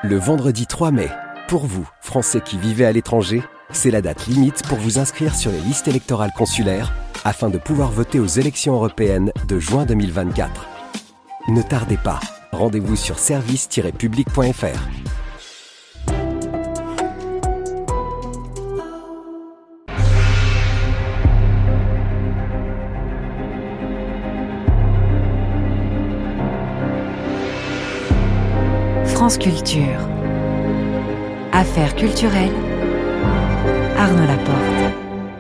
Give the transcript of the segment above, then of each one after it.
Le vendredi 3 mai, pour vous, Français qui vivez à l'étranger, c'est la date limite pour vous inscrire sur les listes électorales consulaires afin de pouvoir voter aux élections européennes de juin 2024. Ne tardez pas, rendez-vous sur service-public.fr. France Culture. Affaires culturelles. Arnaud Laporte.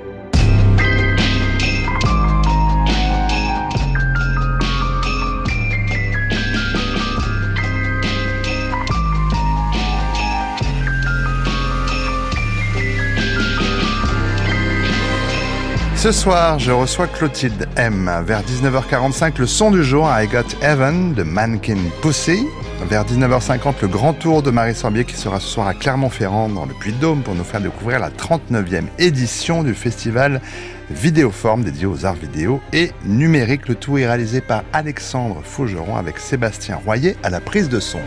Ce soir, je reçois Clotilde M. Vers 19h45, le son du jour, I Got Heaven de Mannequin Pussy. Vers 19h50, le grand tour de Marie Sorbier qui sera ce soir à Clermont-Ferrand dans le Puy-de-Dôme pour nous faire découvrir la 39e édition du festival Vidéoforme dédié aux arts vidéo et numériques. Le tout est réalisé par Alexandre Faugeron avec Sébastien Royer à la prise de son.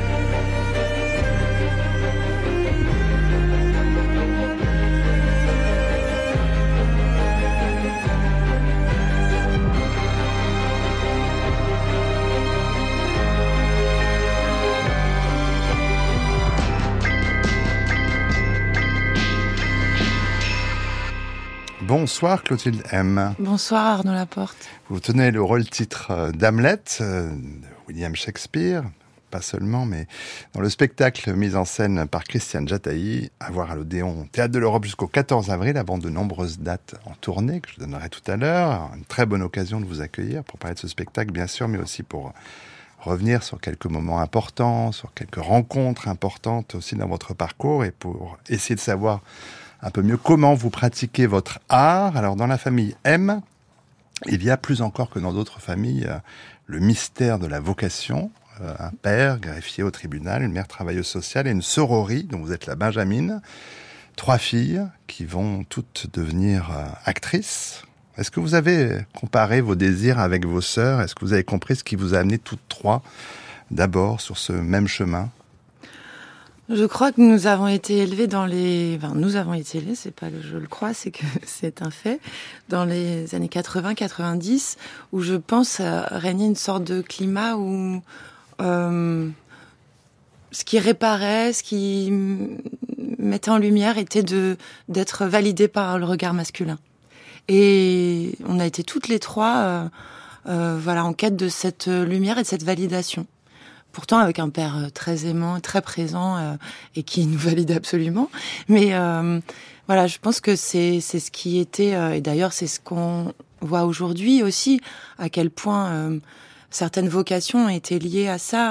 Bonsoir Clotilde M. Bonsoir Arnaud Laporte. Vous tenez le rôle-titre d'Hamlet, de William Shakespeare, pas seulement, mais dans le spectacle mis en scène par Christiane Jataï, à voir à l'Odéon Théâtre de l'Europe jusqu'au 14 avril, avant de nombreuses dates en tournée, que je donnerai tout à l'heure. Une très bonne occasion de vous accueillir pour parler de ce spectacle, bien sûr, mais aussi pour revenir sur quelques moments importants, sur quelques rencontres importantes aussi dans votre parcours, et pour essayer de savoir un peu mieux comment vous pratiquez votre art. Alors, dans la famille M, il y a plus encore que dans d'autres familles le mystère de la vocation. Un père, greffier au tribunal, une mère travailleuse sociale et une sororie, dont vous êtes la Benjamine. 3 filles qui vont toutes devenir actrices. Est-ce que vous avez comparé vos désirs avec vos sœurs ? Est-ce que vous avez compris ce qui vous a amené toutes 3 d'abord sur ce même chemin ? Je crois que nous avons été élevés nous avons été élevés, c'est pas que je le crois, c'est que c'est un fait, dans les années 80-90, où je pense régnait une sorte de climat où ce qui réparait, ce qui mettait en lumière était d'être validé par le regard masculin. Et on a été toutes les 3 en quête de cette lumière et de cette validation. Pourtant avec un père très aimant, très présent et qui nous valide absolument. Mais je pense que c'est ce qui était... et d'ailleurs, c'est ce qu'on voit aujourd'hui aussi, à quel point certaines vocations étaient liées à ça,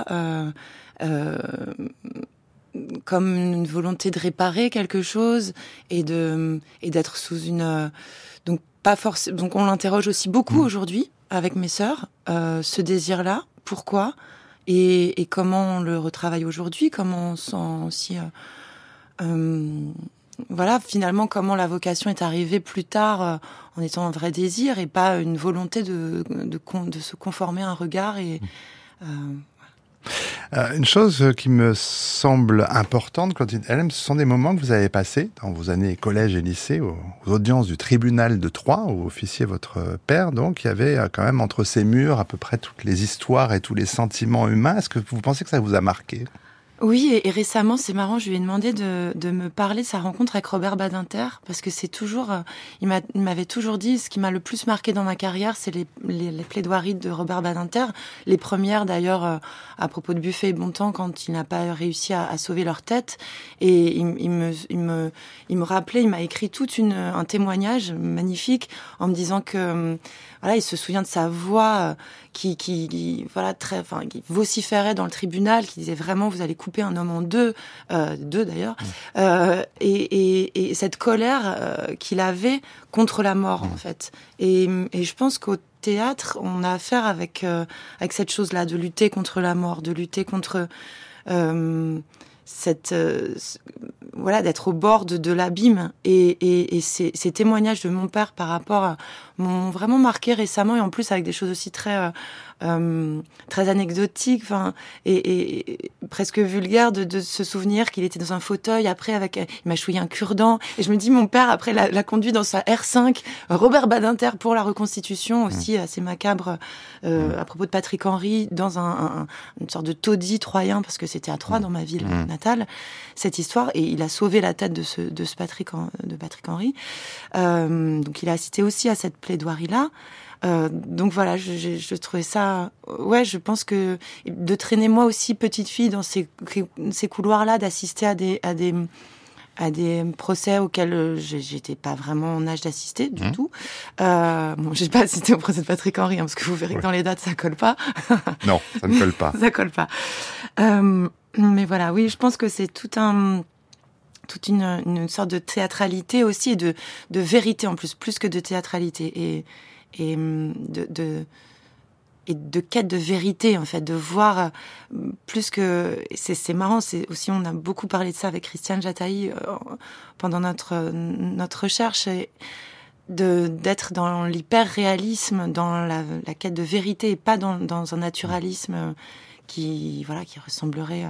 comme une volonté de réparer quelque chose et d'être sous une... Donc on l'interroge aussi beaucoup aujourd'hui avec mes sœurs, ce désir-là. Pourquoi ? Et comment on le retravaille aujourd'hui, comment on sent aussi... finalement, comment la vocation est arrivée plus tard en étant un vrai désir et pas une volonté de se conformer à un regard. Une chose qui me semble importante, Clotilde M, ce sont des moments que vous avez passés dans vos années collège et lycée, aux audiences du tribunal de Troyes, où officiait votre père. Donc, il y avait quand même entre ces murs à peu près toutes les histoires et tous les sentiments humains. Est-ce que vous pensez que ça vous a marqué ? Oui, et récemment, c'est marrant, je lui ai demandé de me parler de sa rencontre avec Robert Badinter, parce que c'est toujours, il m'avait toujours dit, ce qui m'a le plus marqué dans ma carrière, c'est les plaidoiries de Robert Badinter, les premières d'ailleurs à propos de Buffet et Bontemps, quand il n'a pas réussi à sauver leur tête, et il me rappelait, il m'a écrit un témoignage magnifique en me disant que il se souvient de sa voix qui vociférait dans le tribunal, qui disait vraiment vous allez couper un homme en deux d'ailleurs, et cette colère qu'il avait contre la mort en fait. Et je pense qu'au théâtre on a affaire avec cette chose-là, de lutter contre la mort, de lutter contre d'être au bord de l'abîme, et ces témoignages de mon père par rapport à m'ont vraiment marqué récemment, et en plus avec des choses aussi très anecdotiques, et presque vulgaires, de se souvenir qu'il était dans un fauteuil, après il m'a chouillé un cure-dent, et je me dis, mon père après l'a conduit dans sa R5, Robert Badinter pour la Reconstitution, aussi assez macabre, à propos de Patrick Henry, dans une sorte de taudis troyen, parce que c'était à Troyes, dans ma ville natale, cette histoire, et il a sauvé la tête de Patrick Henry. Donc il a assisté aussi à cette plaidoirie-là. Donc voilà, je trouvais ça... Ouais, je pense que de traîner moi aussi, petite fille, dans ces couloirs-là, d'assister à des procès auxquels j'étais pas vraiment en âge d'assister du tout. J'ai pas assisté au procès de Patrick Henry, parce que vous verrez que dans les dates, ça colle pas. Non, ça ne colle pas. Ça colle pas. Mais voilà, oui, je pense que c'est toute une sorte de théâtralité aussi, et de vérité en plus que de théâtralité, et de quête de vérité, en fait, de voir plus que... C'est marrant, c'est aussi, on a beaucoup parlé de ça avec Christiane Jataï pendant notre recherche, et d'être dans l'hyper-réalisme, dans la quête de vérité, et pas dans un naturalisme qui ressemblerait...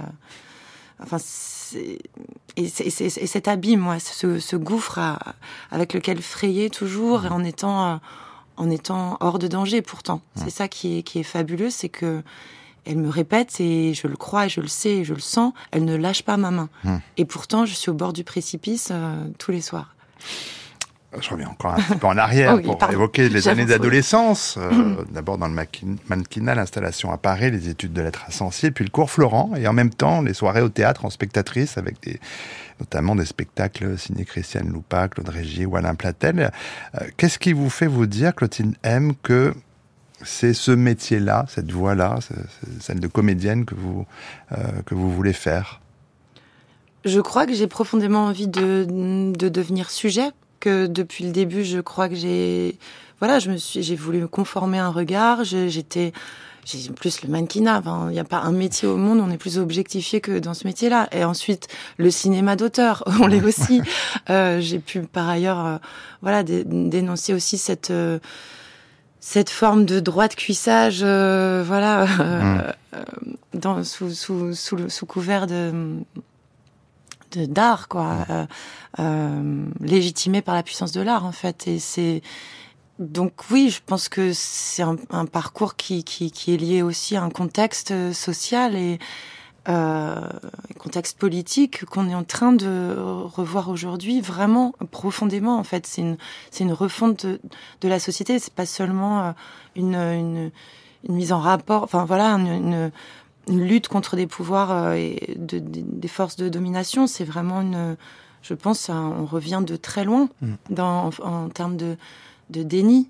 Et cet abîme, ce gouffre avec lequel frayer toujours, et en étant hors de danger pourtant. C'est ça qui est fabuleux, c'est que elle me répète, et je le crois, et je le sais, et je le sens, elle ne lâche pas ma main. Et pourtant, je suis au bord du précipice tous les soirs. Je reviens encore un petit peu en arrière pour évoquer les années d'adolescence. D'abord dans le mannequinat, l'installation à Paris, les études de lettres à Censier, puis le cours Florent, et en même temps les soirées au théâtre en spectatrice, avec notamment des spectacles signés Christiane Loupa, Claude Régis ou Alain Platel. Qu'est-ce qui vous fait vous dire, Clotilde M, que c'est ce métier-là, cette voie-là, celle de comédienne que vous voulez faire? Je crois que j'ai profondément envie de devenir sujet, que depuis le début, je crois que j'ai voulu me conformer à un regard. J'ai plus le mannequinat. Il n'y a pas un métier au monde où on est plus objectifié que dans ce métier-là. Et ensuite, le cinéma d'auteur, on l'est aussi. J'ai pu par ailleurs, dénoncer aussi cette forme de droit de cuissage, sous couvert d'art, légitimé par la puissance de l'art, en fait. Et c'est donc oui, je pense que c'est un parcours qui est lié aussi à un contexte social et contexte politique qu'on est en train de revoir aujourd'hui, vraiment profondément, en fait. C'est une refonte de la société. C'est pas seulement une mise en rapport, une lutte contre des pouvoirs et des forces de domination. C'est vraiment je pense, on revient de très loin en termes de déni,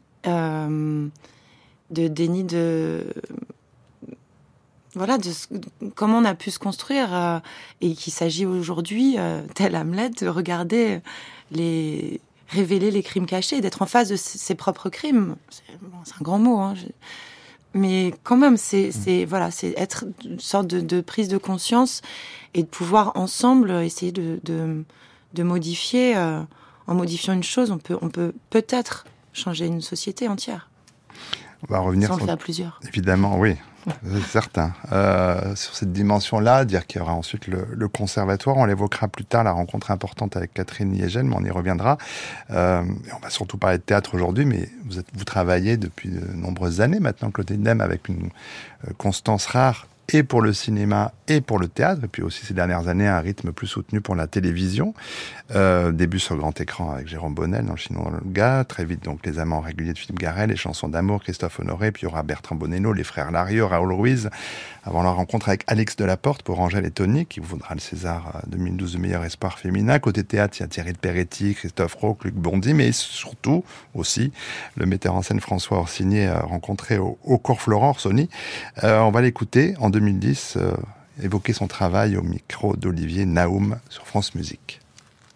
comment on a pu se construire, et qu'il s'agit aujourd'hui, tel Hamlet, de regarder révéler les crimes cachés, d'être en face de ses propres crimes. C'est un grand mot, mais quand même, c'est être une sorte de prise de conscience, et de pouvoir ensemble essayer de modifier, en modifiant une chose, on peut peut-être changer une société entière. On va revenir sans le faire plusieurs. Évidemment, oui, c'est certain. Sur cette dimension-là, dire qu'il y aura ensuite le conservatoire, on l'évoquera plus tard, la rencontre importante avec Catherine Liégène, mais on y reviendra. Et on va surtout parler de théâtre aujourd'hui, mais vous travaillez depuis de nombreuses années maintenant, Clotilde M, avec une constance rare, et pour le cinéma et pour le théâtre, et puis aussi ces dernières années un rythme plus soutenu pour la télévision. Début sur grand écran avec Jérôme Bonnel dans Le Chinois dans le Gars, très vite donc Les Amants réguliers de Philippe Garrel, Les Chansons d'amour, Christophe Honoré, puis il y aura Bertrand Bonello, Les Frères Larieux, Raoul Ruiz, avant la rencontre avec Alix Delaporte pour Angèle et Tony, qui vous vaudra le César 2012 de meilleur espoir féminin. Côté théâtre, il y a Thierry de Peretti, Christophe Roch, Luc Bondy, mais surtout aussi le metteur en scène François Orsinier, rencontré au cours Florent, Orsoni. On va l'écouter en 2010, évoquer son travail au micro d'Olivier Naoum sur France Musique.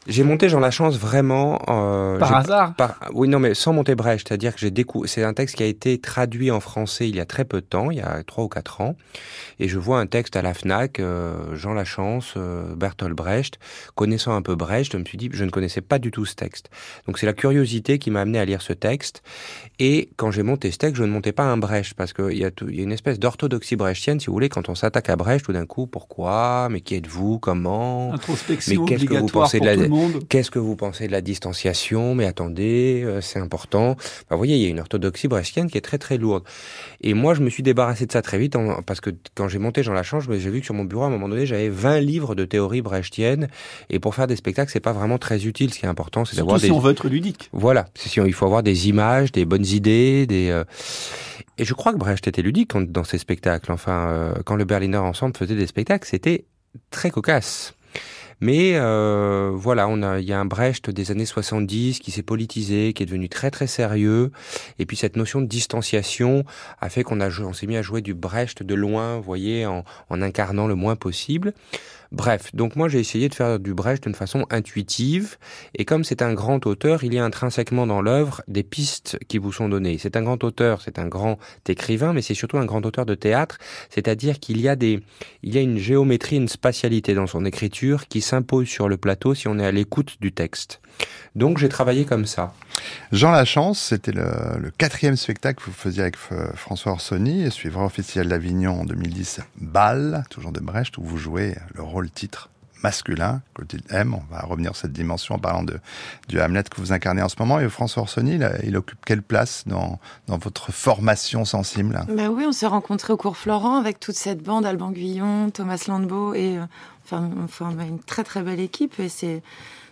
J'ai monté Jean Lachance vraiment... Par hasard Oui, non, mais sans monter Brecht. C'est-à-dire que c'est un texte qui a été traduit en français il y a très peu de temps, il y a 3 ou 4 ans. Et je vois un texte à la Fnac, Jean Lachance, Bertolt Brecht. Connaissant un peu Brecht, je me suis dit, je ne connaissais pas du tout ce texte. Donc c'est la curiosité qui m'a amené à lire ce texte. Et quand j'ai monté ce texte, je ne montais pas un Brecht, parce qu'il y a une espèce d'orthodoxie brechtienne, si vous voulez, quand on s'attaque à Brecht, tout d'un coup, pourquoi ? Mais qui êtes-vous ? Comment ? Introspection Mais qu'est-ce que vous obligatoire pensez pour tout le monde. Qu'est-ce que vous pensez de la distanciation ? Mais attendez, c'est important. Enfin, vous voyez, il y a une orthodoxie brechtienne qui est très très lourde. Et moi, je me suis débarrassé de ça très vite, parce que quand j'ai monté Jean Lachance, j'ai vu que sur mon bureau, à un moment donné, j'avais 20 livres de théorie brechtienne. Et pour faire des spectacles, c'est pas vraiment très utile. Ce qui est important, c'est d'avoir si on veut être ludique. Voilà. Il faut avoir des images, des bonnes idées, Et je crois que Brecht était ludique dans ses spectacles. Enfin, quand le Berliner Ensemble faisait des spectacles, c'était très cocasse. Mais voilà, il y a un Brecht des années 70 qui s'est politisé, qui est devenu très très sérieux. Et puis cette notion de distanciation a fait on s'est mis à jouer du Brecht de loin, vous voyez, en incarnant le moins possible. Bref, donc moi j'ai essayé de faire du Brecht d'une façon intuitive, et comme c'est un grand auteur, il y a intrinsèquement dans l'œuvre des pistes qui vous sont données. C'est un grand auteur, c'est un grand écrivain, mais c'est surtout un grand auteur de théâtre, c'est-à-dire qu'il y a une géométrie, une spatialité dans son écriture qui s'impose sur le plateau si on est à l'écoute du texte. Donc j'ai travaillé comme ça. Jean Lachance, c'était le 4e spectacle que vous faisiez avec François Orsoni, et suivra au Festival d'Avignon en 2010, Bâle, toujours de Brecht, où vous jouez le rôle titre masculin, Clotilde M. On va revenir sur cette dimension en parlant du Hamlet que vous incarnez en ce moment. Et François Orsoni, il occupe quelle place dans votre formation sensible ? Oui, on s'est rencontrés au cours Florent avec toute cette bande, Alban Guillon, Thomas Landbeau, et on forme une très très belle équipe, et c'est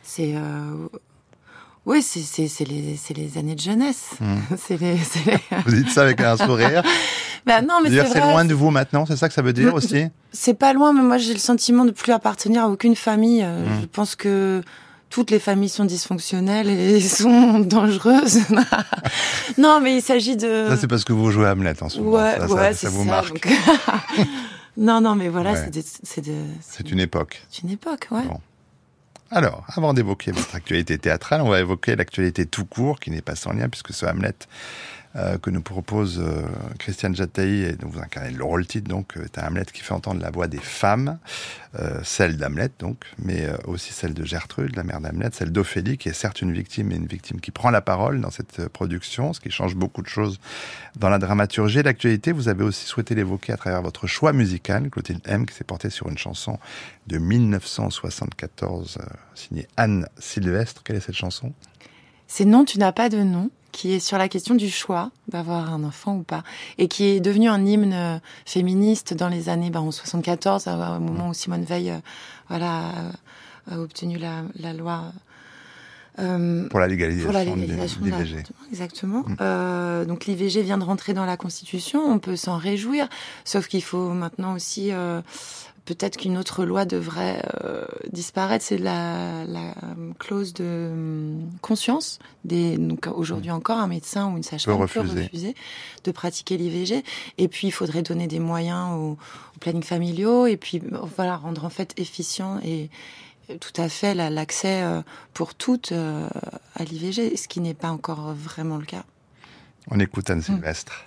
les années de jeunesse. Vous dites ça avec un sourire. Non, mais c'est loin de vous maintenant, c'est ça que ça veut dire aussi ? C'est pas loin, mais moi j'ai le sentiment de plus appartenir à aucune famille. Je pense que toutes les familles sont dysfonctionnelles et sont dangereuses. Non, mais il s'agit de... Ça, c'est parce que vous jouez Hamlet en ce moment. Ça vous marque. Donc... non, mais voilà, c'est une époque. C'est une époque, ouais. Bon. Alors, avant d'évoquer votre actualité théâtrale, on va évoquer l'actualité tout court, qui n'est pas sans lien, puisque ce Hamlet que nous propose Christiane Jataï, et dont vous incarnez le rôle titre, donc, est un Hamlet qui fait entendre la voix des femmes, celle d'Hamlet, donc, mais aussi celle de Gertrude, la mère d'Hamlet, celle d'Ophélie, qui est certes une victime, mais une victime qui prend la parole dans cette production, ce qui change beaucoup de choses dans la dramaturgie. L'actualité, vous avez aussi souhaité l'évoquer à travers votre choix musical, Clotilde M, qui s'est portée sur une chanson de 1974, signée Anne Sylvestre. Quelle est cette chanson ? C'est Non, tu n'as pas de nom, qui est sur la question du choix d'avoir un enfant ou pas, et qui est devenu un hymne féministe dans les années en 74, au moment où Simone Veil a obtenu la loi pour la légalisation de l'IVG. Exactement. Donc l'IVG vient de rentrer dans la Constitution, on peut s'en réjouir, sauf qu'il faut maintenant aussi... peut-être qu'une autre loi devrait disparaître, c'est la clause de conscience. Donc aujourd'hui encore, un médecin ou une sage-femme peut refuser de pratiquer l'IVG. Et puis, il faudrait donner des moyens aux plannings familiaux, et puis rendre en fait efficient et tout à fait l'accès pour toutes à l'IVG, ce qui n'est pas encore vraiment le cas. On écoute Anne Sylvestre.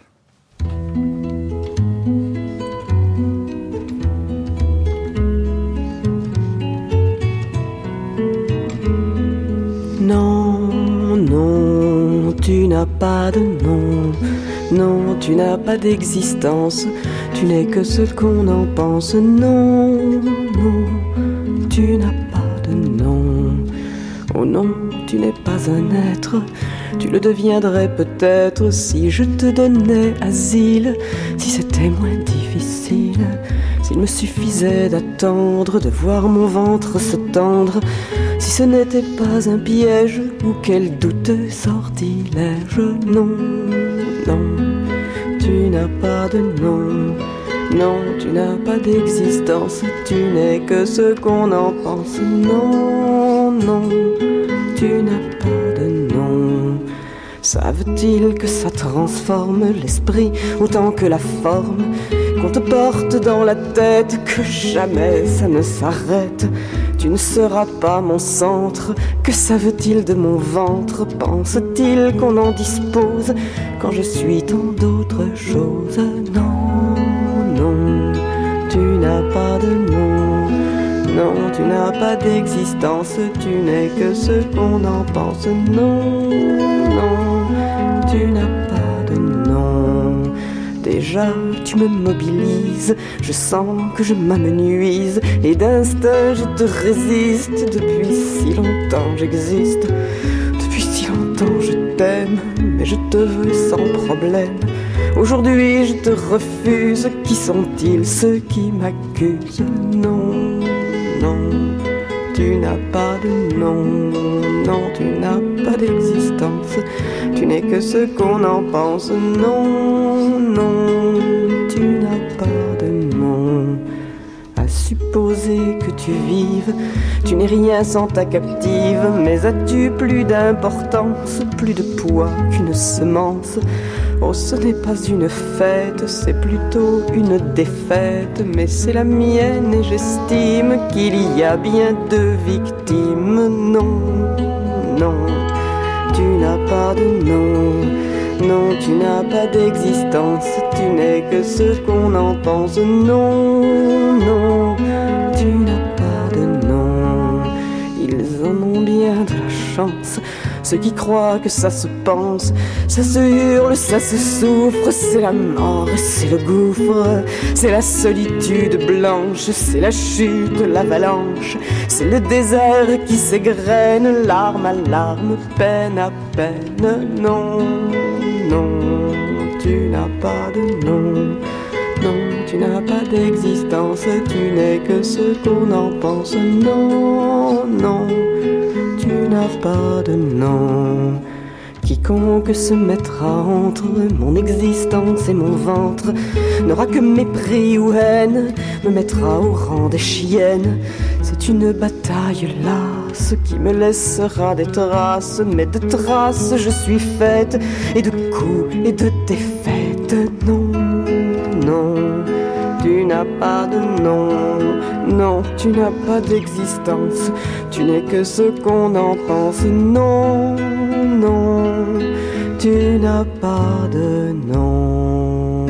Non, non, tu n'as pas de nom. Non, tu n'as pas d'existence. Tu n'es que ce qu'on en pense. Non, non, tu n'as pas de nom. Oh non, tu n'es pas un être. Tu le deviendrais peut-être si je te donnais asile, si c'était moins difficile, s'il me suffisait d'attendre, de voir mon ventre se tendre, si ce n'était pas un piège ou quel douteux sortilège. Non, non, tu n'as pas de nom. Non, tu n'as pas d'existence, tu n'es que ce qu'on en pense. Non, non, tu n'as pas de nom. Savent-ils que ça transforme l'esprit autant que la forme, qu'on te porte dans la tête, que jamais ça ne s'arrête? tu ne seras pas mon centre. Que savent-ils de mon ventre? Pense-t-il qu'on en dispose quand je suis tant d'autres choses? Non, non, tu n'as pas de nom. Non, tu n'as pas d'existence, tu n'es que ce qu'on en pense. Non, non, tu n'as pas de nom. Déjà, tu me mobilises, je sens que je m'amenuise, et d'instinct je te résiste. Depuis si longtemps j'existe, depuis si longtemps je t'aime, mais je te veux sans problème. Aujourd'hui je te refuse, qui sont-ils ceux qui m'accusent? Non, non, tu n'as pas de nom. Non, tu n'as pas d'existence, tu n'es que ce qu'on en pense. Non, non, tu n'as pas de nom. À supposer que tu vives, tu n'es rien sans ta captive. Mais as-tu plus d'importance, plus de poids qu'une semence? Oh, ce n'est pas une fête, c'est plutôt une défaite. Mais c'est la mienne et j'estime qu'il y a bien deux victimes. Non, non, tu n'as pas de nom. Non, tu n'as pas d'existence, tu n'es que ce qu'on en pense. Non, non, tu n'as pas de nom. Ils en ont bien de la chance, ceux qui croient que ça se pense. Ça se hurle, ça se souffre, c'est la mort, c'est le gouffre. C'est la solitude blanche, c'est la chute, l'avalanche. C'est le désert qui s'égrène, larme à larme, peine à peine. Non, non, tu n'as pas de nom. Non, tu n'as pas d'existence, tu n'es que ce qu'on en pense. Non, non, tu n'as pas de nom. Quiconque se mettra entre mon existence et mon ventre n'aura que mépris ou haine, me mettra au rang des chiennes. C'est une bataille lasse qui me laissera des traces, mais de traces je suis faite, et de coups et de défaites. Non, non, tu n'as pas de nom. Non, tu n'as pas d'existence, tu n'es que ce qu'on en pense. Non, non, tu n'as pas de nom.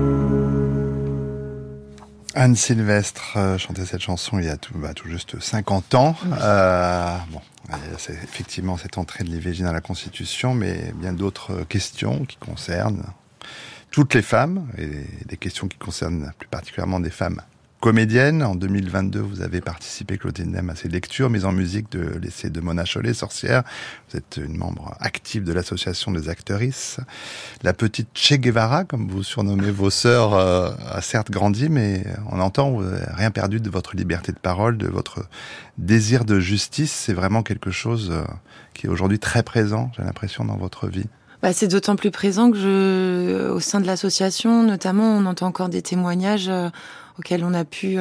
Anne Sylvestre chantait cette chanson il y a tout juste 50 ans. C'est effectivement cette entrée de l'IVG dans la Constitution, mais bien d'autres questions qui concernent toutes les femmes, et des questions qui concernent plus particulièrement des femmes comédienne. En 2022, vous avez participé, Claudine Nem, à ces lectures mises en musique de l'essai de Mona Chollet, Sorcière. Vous êtes une membre active de l'association des actrices. La petite Che Guevara, comme vous surnommez vos sœurs, a certes grandi, mais on entend, vous n'avez rien perdu de votre liberté de parole, de votre désir de justice. C'est vraiment quelque chose qui est aujourd'hui très présent, j'ai l'impression, dans votre vie. C'est d'autant plus présent que au sein de l'association, notamment, on entend encore des témoignages auxquels on a pu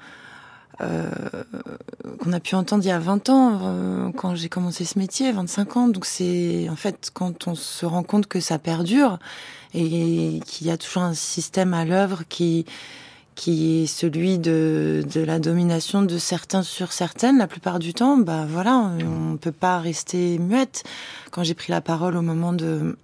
qu'on a pu entendre il y a 20 ans, quand j'ai commencé ce métier, 25 ans. Donc c'est, en fait, quand on se rend compte que ça perdure et qu'il y a toujours un système à l'œuvre qui est celui de la domination de certains sur certaines, la plupart du temps, on peut pas rester muette. Quand j'ai pris la parole au moment de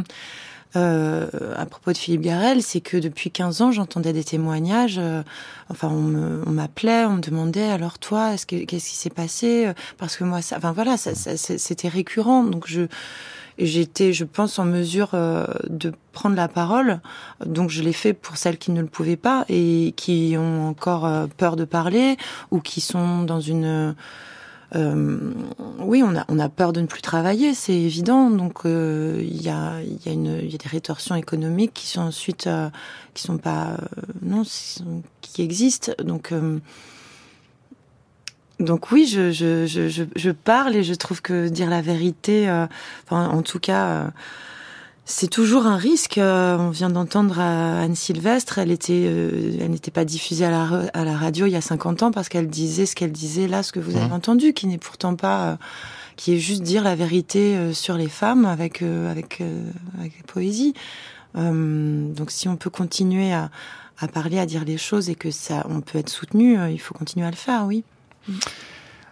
à propos de Philippe Garrel, c'est que depuis 15 ans, j'entendais des témoignages. On m'appelait, on me demandait, alors toi, qu'est-ce qui s'est passé? Parce que moi, c'était récurrent. Donc j'étais, je pense, en mesure de prendre la parole. Donc je l'ai fait pour celles qui ne le pouvaient pas et qui ont encore peur de parler ou qui sont dans une... oui, on a peur de ne plus travailler, c'est évident. Donc il y a des rétorsions économiques qui sont ensuite qui sont pas qui existent. Donc oui, je parle et je trouve que dire la vérité, en tout cas, c'est toujours un risque. On vient d'entendre Anne Sylvestre, elle n'était pas diffusée à la radio il y a 50 ans parce qu'elle disait ce qu'elle disait là, ce que vous avez entendu, qui n'est pourtant pas, qui est juste dire la vérité sur les femmes avec poésie. Donc si on peut continuer à parler, à dire les choses et que ça, on peut être soutenu, il faut continuer à le faire, oui.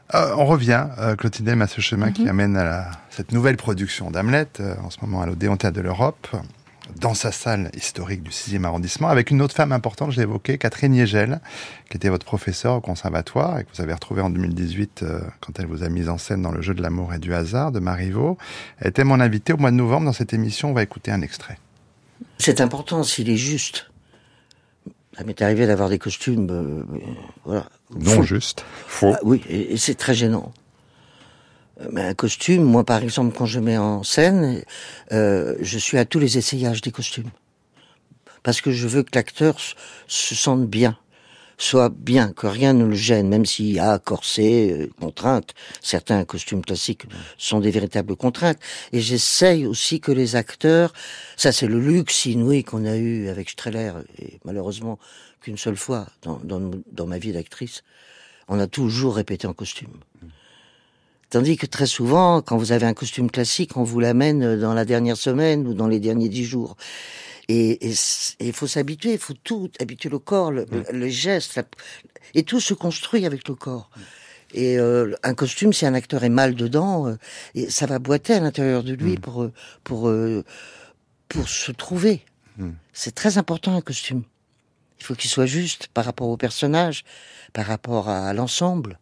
On revient, Clotilde Delme, à ce chemin qui amène à cette nouvelle production d'Hamlet, en ce moment à l'Odéon Théâtre de l'Europe, dans sa salle historique du 6e arrondissement, avec une autre femme importante, je l'ai évoquée, Catherine Yegel, qui était votre professeure au conservatoire et que vous avez retrouvée en 2018 quand elle vous a mise en scène dans Le jeu de l'amour et du hasard de Marivaux. Elle était mon invitée au mois de novembre dans cette émission. On va écouter un extrait. C'est important s'il est juste. Ça m'est arrivé d'avoir des costumes, voilà. Non faux. Juste, faux. Ah, oui, et c'est très gênant. Mais un costume, moi par exemple, quand je mets en scène, je suis à tous les essayages des costumes. Parce que je veux que l'acteur se sente bien, soit bien, que rien ne le gêne, même s'il y a corset, contraintes. Certains costumes classiques sont des véritables contraintes. Et j'essaye aussi que les acteurs, ça c'est le luxe inouï qu'on a eu avec Strehler, et malheureusement qu'une seule fois dans ma vie d'actrice, on a toujours répété en costume. Tandis que très souvent, quand vous avez un costume classique, on vous l'amène dans la dernière semaine ou dans les derniers 10 jours. Et il faut s'habituer, il faut tout habituer le corps, le geste, et tout se construit avec le corps. Et un costume, si un acteur est mal dedans, et ça va boiter à l'intérieur de lui pour se trouver. C'est très important un costume. Il faut qu'il soit juste par rapport au personnage, par rapport à l'ensemble.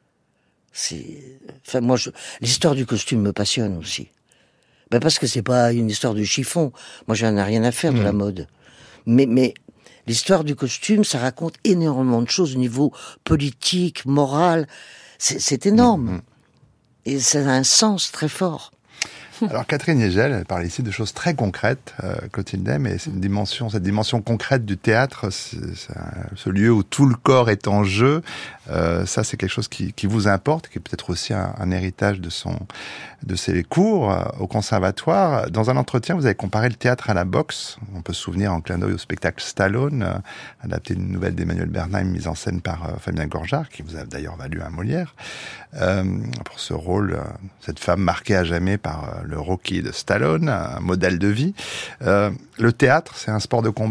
L'histoire du costume me passionne aussi. Ben parce que c'est pas une histoire de chiffon. Moi, j'en ai rien à faire de la mode. Mais l'histoire du costume, ça raconte énormément de choses au niveau politique, moral. C'est énorme. Et ça a un sens très fort. Alors Catherine Yegel, elle parle ici de choses très concrètes, Clotilde Delme, et c'est cette dimension concrète du théâtre, ce lieu où tout le corps est en jeu, ça c'est quelque chose qui vous importe, qui est peut-être aussi un héritage de ses cours au conservatoire. Dans un entretien, vous avez comparé le théâtre à la boxe. On peut se souvenir en clin d'œil au spectacle Stallone, adapté d'une nouvelle d'Emmanuel Bernheim, mise en scène par Fabien Gorjard, qui vous a d'ailleurs valu un Molière, pour ce rôle, cette femme marquée à jamais par le Rocky de Stallone, un modèle de vie. Le théâtre, c'est un sport de combat ?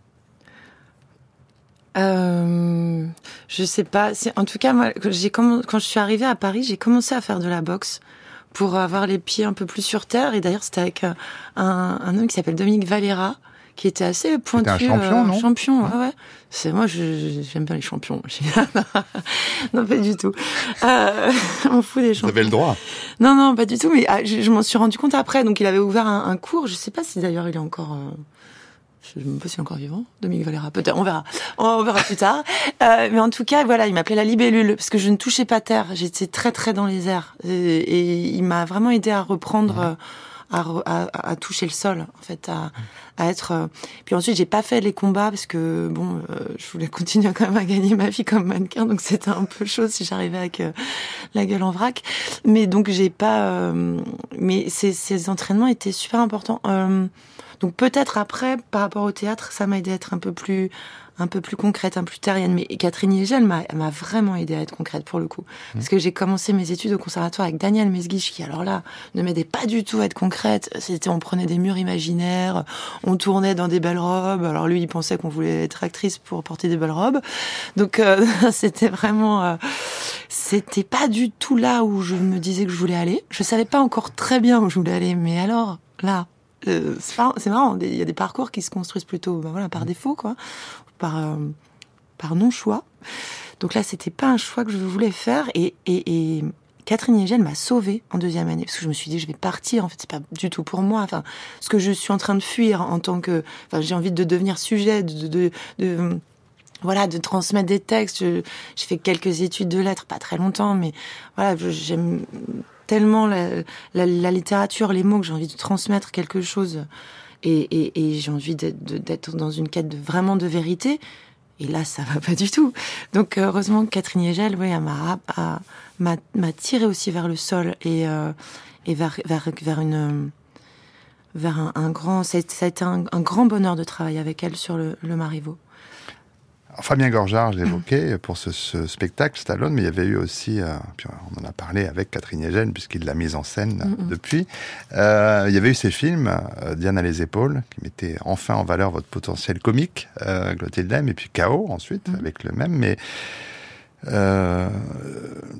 Je sais pas. En tout cas, moi, quand je suis arrivée à Paris, j'ai commencé à faire de la boxe pour avoir les pieds un peu plus sur terre. Et d'ailleurs, c'était avec un homme qui s'appelle Dominique Valera, qui était assez pointu. C'était un champion, non ? Champion, ouais. Moi, j'aime bien les champions. Non, pas du tout. Je m'en fous des champions. Vous avez le droit. Non, pas du tout. Mais je m'en suis rendu compte après. Donc, il avait ouvert un cours. Je sais pas si d'ailleurs il est encore... Je ne sais même pas s'il est encore vivant, Dominique Valera, peut-être, on verra plus tard. Mais en tout cas, voilà, il m'appelait la libellule, parce que je ne touchais pas terre, j'étais très très dans les airs. Et il m'a vraiment aidé à reprendre, à toucher le sol, en fait, à être... Puis ensuite, j'ai pas fait les combats, parce que, je voulais continuer quand même à gagner ma vie comme mannequin, donc c'était un peu chaud si j'arrivais avec la gueule en vrac. Mais donc, j'ai pas... mais ces entraînements étaient super importants. Donc peut-être après, par rapport au théâtre, ça m'a aidé à être un peu plus concrète, un peu plus terrienne. Mais Catherine Yegel m'a vraiment aidé à être concrète pour le coup. Parce que j'ai commencé mes études au conservatoire avec Daniel Mesguich, qui alors là, ne m'aidait pas du tout à être concrète. On prenait des murs imaginaires, on tournait dans des belles robes. Alors lui, il pensait qu'on voulait être actrice pour porter des belles robes. Donc c'était vraiment... c'était pas du tout là où je me disais que je voulais aller. Je savais pas encore très bien où je voulais aller, mais alors, là... c'est marrant, il y a des parcours qui se construisent plutôt par défaut, quoi, par non-choix. Donc là, c'était pas un choix que je voulais faire, et Catherine Yegel m'a sauvée en deuxième année, parce que je me suis dit, je vais partir, en fait, c'est pas du tout pour moi, ce que je suis en train de fuir en tant que... j'ai envie de devenir sujet, de transmettre des textes. J'ai fait quelques études de lettres, pas très longtemps, mais voilà, j'aime tellement la littérature, les mots, que j'ai envie de transmettre quelque chose, et j'ai envie d'être dans une quête vraiment de vérité. Et là, ça va pas du tout. Donc heureusement que Catherine Yegel, elle m'a tiré aussi vers le sol et vers un grand... Ça a été un grand bonheur de travailler avec elle sur le Marivaux. Fabien Gorjard, je l'évoquais pour ce spectacle Stallone, mais il y avait eu aussi, puis on en a parlé avec Catherine Yegel, puisqu'il l'a mise en scène depuis, il y avait eu ces films, Diane à les épaules, qui mettaient enfin en valeur votre potentiel comique, Clotilde Delme, et puis K.O. ensuite, avec le même, mais le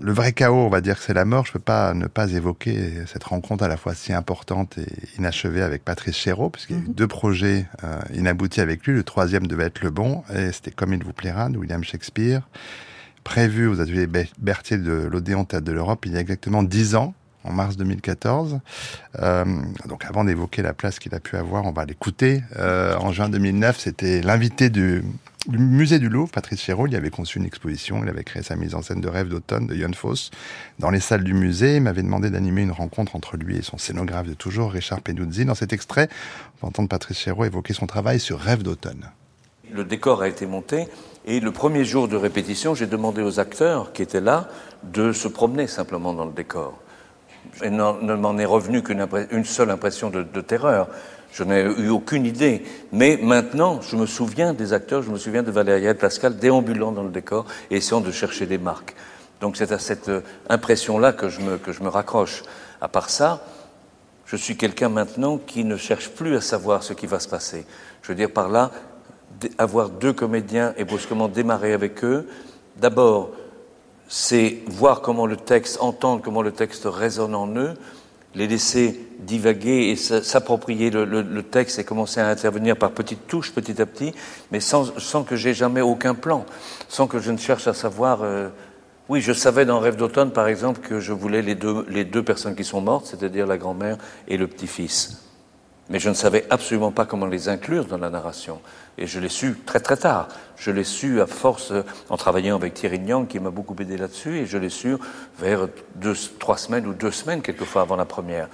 le vrai chaos, on va dire que c'est la mort. Je peux pas ne pas évoquer cette rencontre à la fois si importante et inachevée avec Patrice Chéreau, puisqu'il y a eu 2 projets inaboutis avec lui. Le 3e devait être le bon, et c'était Comme il vous plaira de William Shakespeare, prévu aux ateliers Berthier de l'Odéon Théâtre de l'Europe il y a exactement 10 ans, en mars 2014. Donc avant d'évoquer la place qu'il a pu avoir, on va l'écouter. En juin 2009, c'était l'invité du musée du Louvre, Patrice Chéreau. Il avait conçu une exposition, il avait créé sa mise en scène de Rêve d'automne de Jon Fosse dans les salles du musée. Il m'avait demandé d'animer une rencontre entre lui et son scénographe de toujours, Richard Penuzzi. Dans cet extrait, on va entendre Patrice Chéreau évoquer son travail sur Rêve d'automne. Le décor a été monté et le premier jour de répétition, j'ai demandé aux acteurs qui étaient là de se promener simplement dans le décor. Et ne m'en est revenu qu'une seule impression de terreur. Je n'ai eu aucune idée. Mais maintenant, je me souviens des acteurs, je me souviens de Valérie Pascal déambulant dans le décor et essayant de chercher des marques. Donc c'est à cette impression-là que je me raccroche. À part ça, je suis quelqu'un maintenant qui ne cherche plus à savoir ce qui va se passer. Je veux dire par là, avoir 2 comédiens et brusquement démarrer avec eux, d'abord, c'est voir comment le texte, entendre comment le texte résonne en eux, les laisser divaguer et s'approprier le texte et commencer à intervenir par petites touches, petit à petit, mais sans que j'ai jamais aucun plan, sans que je ne cherche à savoir... Oui, je savais dans Rêve d'automne, par exemple, que je voulais les deux personnes qui sont mortes, c'est-à-dire la grand-mère et le petit-fils. Mais je ne savais absolument pas comment les inclure dans la narration. Et je l'ai su très très tard. Je l'ai su à force, en travaillant avec Thierry Niang, qui m'a beaucoup aidé là-dessus, et je l'ai su vers 3 semaines ou 2 semaines, quelquefois avant la première.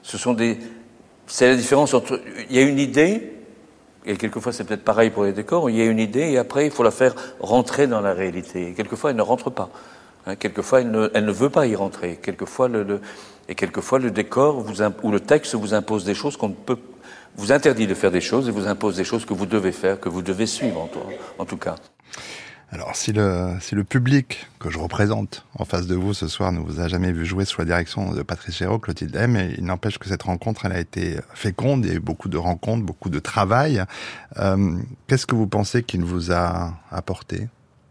C'est la différence entre... Il y a une idée, et quelquefois c'est peut-être pareil pour les décors, il y a une idée, et après il faut la faire rentrer dans la réalité. Et quelquefois elle ne rentre pas. Quelquefois elle ne veut pas y rentrer. Quelquefois le décor ou le texte vous impose des choses qu'on ne peut, vous interdit de faire des choses et vous impose des choses que vous devez faire, que vous devez suivre en tout cas. Alors si le public que je représente en face de vous ce soir ne vous a jamais vu jouer sous la direction de Patrice Chéreau, Clotilde M, il n'empêche que cette rencontre elle a été féconde, il y a eu beaucoup de rencontres, beaucoup de travail. Qu'est-ce que vous pensez qu'il vous a apporté ?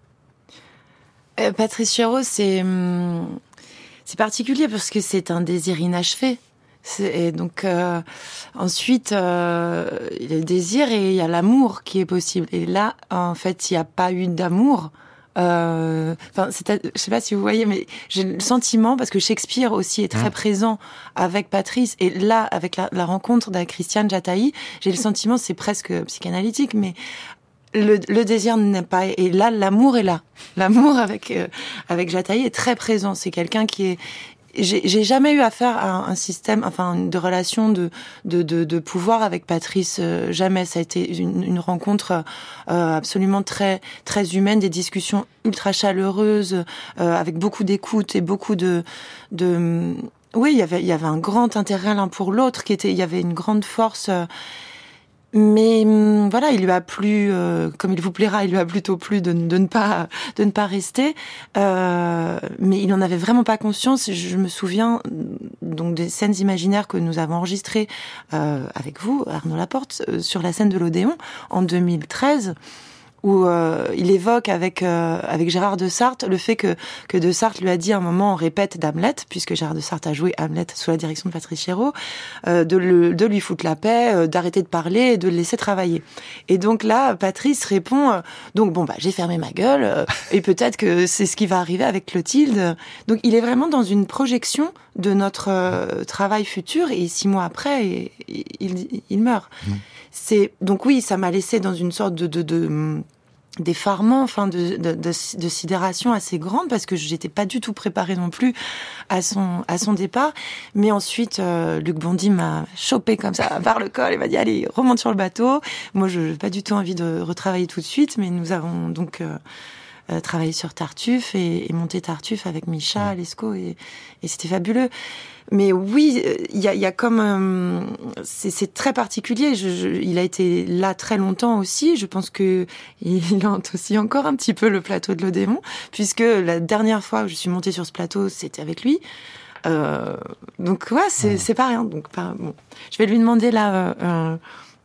Patrice Chéreau, c'est particulier parce que c'est un désir inachevé. Et donc ensuite, il y a le désir et il y a l'amour qui est possible. Et là, en fait, il n'y a pas eu d'amour. Je sais pas si vous voyez, mais j'ai le sentiment, parce que Shakespeare aussi est très présent avec Patrice, et là, avec la rencontre avec Christiane Jataï, j'ai le sentiment, c'est presque psychanalytique, mais le désir n'est pas, et là l'amour est là. L'amour avec Jataï est très présent. C'est quelqu'un qui est, j'ai jamais eu affaire à un système, enfin de relation de pouvoir avec Patrice, jamais. Ça a été une rencontre absolument très très humaine, des discussions ultra chaleureuses, avec beaucoup d'écoute et beaucoup de oui, il y avait un grand intérêt l'un pour l'autre, il y avait une grande force. Mais voilà, il lui a plu, comme il vous plaira, il lui a plutôt plu de ne pas rester. Mais il n'en avait vraiment pas conscience. Je me souviens donc des scènes imaginaires que nous avons enregistrées avec vous, Arnaud Laporte, sur la scène de l'Odéon en 2013. Où il évoque avec Gérard de Sarthe le fait que de Sarthe lui a dit à un moment, on répète d'Hamlet, puisque Gérard de Sarthe a joué Hamlet sous la direction de Patrice Chéreau, de lui foutre la paix, d'arrêter de parler et de le laisser travailler. Et donc là, Patrice répond, j'ai fermé ma gueule, et peut-être que c'est ce qui va arriver avec Clotilde. Donc il est vraiment dans une projection de notre travail futur, et 6 mois après, il meurt. Donc oui, ça m'a laissé dans une sorte d'effarement, enfin de sidération assez grande, parce que j'étais pas du tout préparée non plus à son départ. Mais ensuite, Luc Bondy m'a chopé comme ça par le col et m'a dit allez, remonte sur le bateau. Moi, je n'ai pas du tout envie de retravailler tout de suite, mais nous avons donc travaillé sur Tartuffe et monté Tartuffe avec Micha Lescaut, et c'était fabuleux. Mais oui, il y a comme c'est très particulier. Il a été là très longtemps aussi. Je pense que il hante aussi encore un petit peu le plateau de l'Odéon, puisque la dernière fois où je suis montée sur ce plateau, c'était avec lui. Donc ouais, c'est pas rien. Donc bon, je vais lui demander là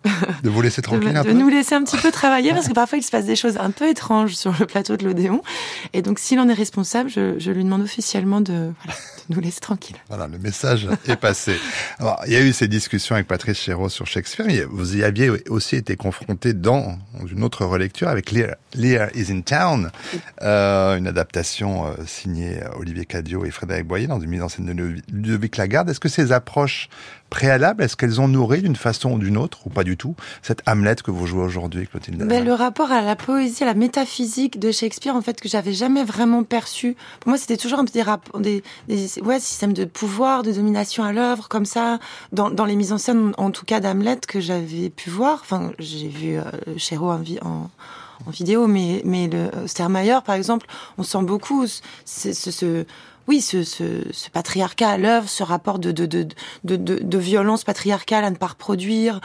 De vous laisser tranquille un peu. De nous laisser un petit peu travailler, parce que parfois il se passe des choses un peu étranges sur le plateau de l'Odéon. Et donc, s'il en est responsable, je lui demande officiellement de nous laisser tranquille. Voilà, le message est passé. Alors, il y a eu ces discussions avec Patrice Chéreau sur Shakespeare, mais vous y aviez aussi été confronté dans une autre relecture avec Lear is in Town, une adaptation signée Olivier Cadiot et Frédéric Boyer dans une mise en scène de Ludovic Lagarde. Est-ce que ces approches préalables, est-ce qu'elles ont nourri d'une façon ou d'une autre, ou pas du tout, cette Hamlet que vous jouez aujourd'hui, Clotilde Danel? Le rapport à la poésie, à la métaphysique de Shakespeare, en fait, que j'avais jamais vraiment perçu. Pour moi, c'était toujours un petit des systèmes de pouvoir, de domination à l'œuvre, comme ça, dans les mises en scène, en tout cas d'Hamlet, que j'avais pu voir. Enfin, j'ai vu Chéreau en vidéo, mais le Ostermayer, par exemple, on sent beaucoup ce patriarcat à l'œuvre, ce rapport de violence patriarcale à ne pas reproduire,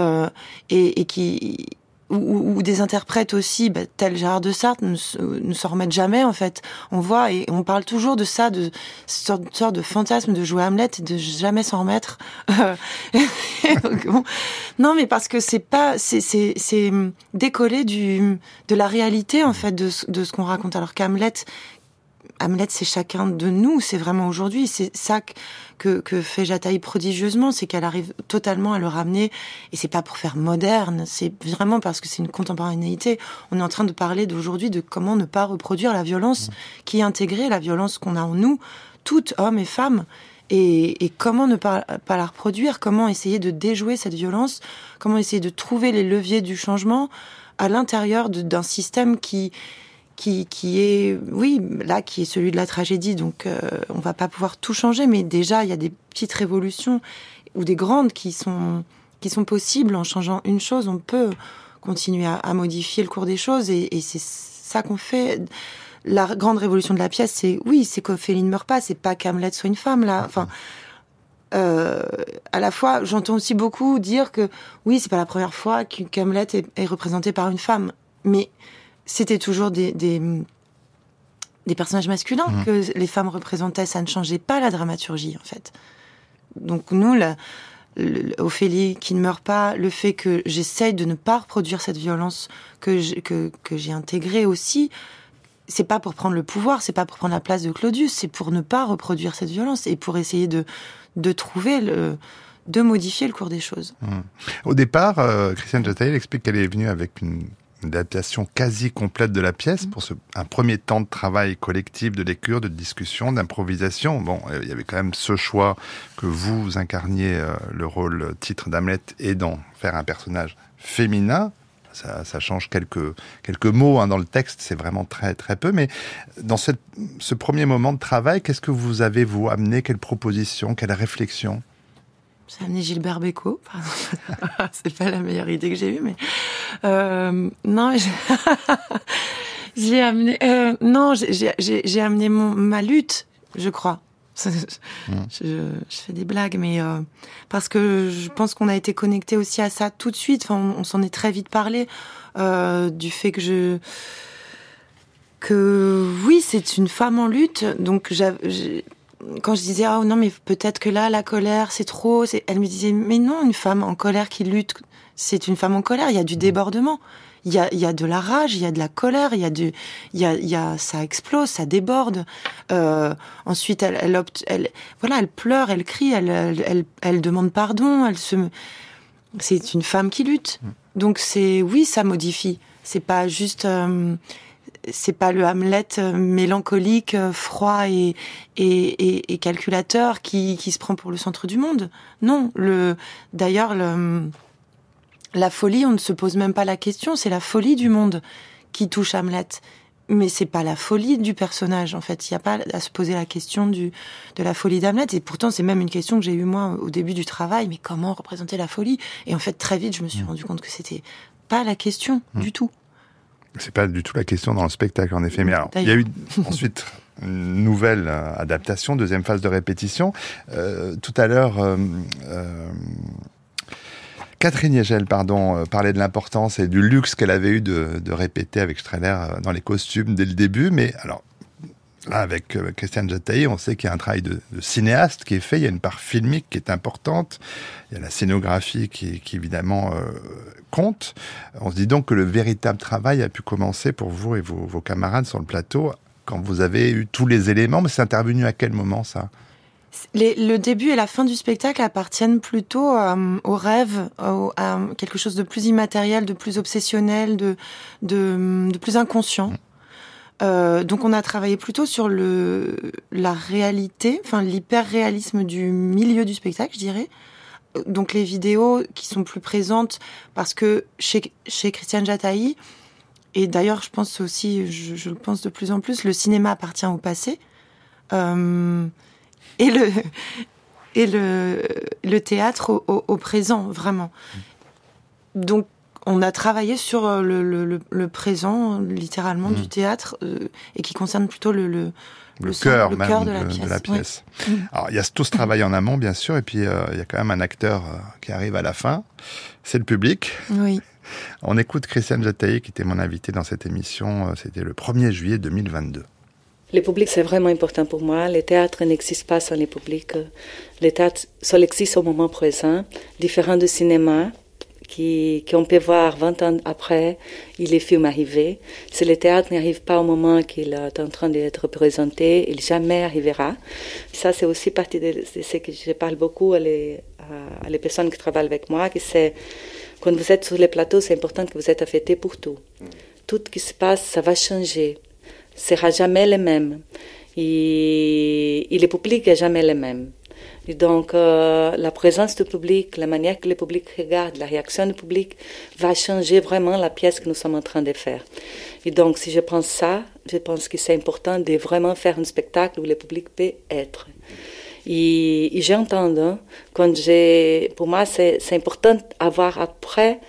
et qui ou des interprètes aussi, tel Gérard de Sarthe, ne s'en remettent jamais, en fait. On voit et on parle toujours de ça, de sorte de fantasme de jouer Hamlet et de jamais s'en remettre. Donc, bon. Non, mais parce que c'est décollé de la réalité, en fait, de ce qu'on raconte. Alors qu'Hamlet, c'est chacun de nous, c'est vraiment aujourd'hui. C'est ça que fait Jataï prodigieusement, c'est qu'elle arrive totalement à le ramener, et c'est pas pour faire moderne, c'est vraiment parce que c'est une contemporanéité. On est en train de parler d'aujourd'hui, de comment ne pas reproduire la violence qui est intégrée, la violence qu'on a en nous, toutes, hommes et femmes, et comment ne pas la reproduire, comment essayer de déjouer cette violence, comment essayer de trouver les leviers du changement à l'intérieur d'un système qui est, oui, là, qui est celui de la tragédie. Donc, on va pas pouvoir tout changer, mais déjà, il y a des petites révolutions ou des grandes qui sont possibles. En changeant une chose, on peut continuer à modifier le cours des choses, et c'est ça qu'on fait. La grande révolution de la pièce, c'est qu'Ophélie ne meurt pas, c'est pas qu'Hamlet soit une femme, là. Enfin, à la fois, j'entends aussi beaucoup dire que, oui, c'est pas la première fois qu'Hamlet est représenté par une femme, mais c'était toujours des personnages masculins que les femmes représentaient. Ça ne changeait pas la dramaturgie, en fait. Donc nous, Ophélie qui ne meurt pas, le fait que j'essaye de ne pas reproduire cette violence que j'ai intégrée aussi, c'est pas pour prendre le pouvoir, c'est pas pour prendre la place de Claudius, c'est pour ne pas reproduire cette violence et pour essayer de trouver de modifier le cours des choses. Au départ, Christiane Jataï explique qu'elle est venue avec une adaptation quasi complète de la pièce pour un premier temps de travail collectif, de lecture, de discussion, d'improvisation. Bon, il y avait quand même ce choix que vous incarniez le rôle titre d'Hamlet et d'en faire un personnage féminin. Ça change quelques mots dans le texte, c'est vraiment très très peu. Mais dans ce premier moment de travail, qu'est-ce que vous avez amené? Quelle proposition, quelle réflexion? J'ai amené Gilbert Bécaud, pardon. C'est pas la meilleure idée que j'ai eue, mais non, j'ai amené j'ai amené ma lutte, je crois. Je fais des blagues, mais parce que je pense qu'on a été connecté aussi à ça tout de suite. Enfin, on s'en est très vite parlé du fait que oui, c'est une femme en lutte. Donc quand je disais non, mais peut-être que là la colère c'est trop, elle me disait mais non, une femme en colère qui lutte, c'est une femme en colère. Il y a du débordement. Il y a de la rage, il y a de la colère, ça explose, ça déborde. Ensuite, elle pleure, elle crie, elle demande pardon, c'est une femme qui lutte. Donc ça modifie. C'est pas juste, c'est pas le Hamlet mélancolique, froid et calculateur qui se prend pour le centre du monde. Non, d'ailleurs, la folie, on ne se pose même pas la question, c'est la folie du monde qui touche Hamlet. Mais c'est pas la folie du personnage, en fait. Il n'y a pas à se poser la question de la folie d'Hamlet. Et pourtant, c'est même une question que j'ai eue, moi, au début du travail. Mais comment représenter la folie? Et en fait, très vite, je me suis rendu compte que c'était pas la question du tout. C'est pas du tout la question dans le spectacle, en effet. Mais alors, il y a eu ensuite une nouvelle adaptation, deuxième phase de répétition. Tout à l'heure... Catherine Yegel, parlait de l'importance et du luxe qu'elle avait eu de répéter avec Strehler dans les costumes dès le début. Mais alors, là, avec Christiane Jataï, on sait qu'il y a un travail de cinéaste qui est fait, il y a une part filmique qui est importante, il y a la scénographie qui évidemment compte. On se dit donc que le véritable travail a pu commencer pour vous et vos camarades sur le plateau quand vous avez eu tous les éléments, mais c'est intervenu à quel moment ça ? Le début et la fin du spectacle appartiennent plutôt au rêve, à quelque chose de plus immatériel, de plus obsessionnel, de plus inconscient. Donc on a travaillé plutôt sur la réalité, enfin l'hyper-réalisme du milieu du spectacle, je dirais. Donc les vidéos qui sont plus présentes, parce que chez Christiane Jataï, et d'ailleurs je pense aussi, je le pense de plus en plus, le cinéma appartient au passé. Et le théâtre au présent, vraiment. Donc, on a travaillé sur le présent, littéralement, du théâtre, et qui concerne plutôt le cœur de la pièce. Ouais. Alors, il y a tout ce travail en amont, bien sûr, et puis il y a quand même un acteur qui arrive à la fin, c'est le public. Oui. On écoute Christiane Jataï, qui était mon invitée dans cette émission, c'était le 1er juillet 2022. Le public, c'est vraiment important pour moi. Le théâtre n'existe pas sans le public. Le théâtre seul existe au moment présent, différent du cinéma, qu'on peut voir 20 ans après, les films arrivés. Si le théâtre n'arrive pas au moment qu'il est en train d'être représenté, il jamais arrivera. Ça, c'est aussi partie de ce que je parle beaucoup à les personnes qui travaillent avec moi, que c'est, quand vous êtes sur les plateaux, c'est important que vous êtes affectés pour tout. Tout ce qui se passe, ça va changer. Sera jamais le même. Et le public n'est jamais le même. Et donc, la présence du public, la manière que le public regarde, la réaction du public va changer vraiment la pièce que nous sommes en train de faire. Et donc, si je pense ça, je pense que c'est important de vraiment faire un spectacle où le public peut être. Et j'entends, hein, pour moi, c'est important d'avoir après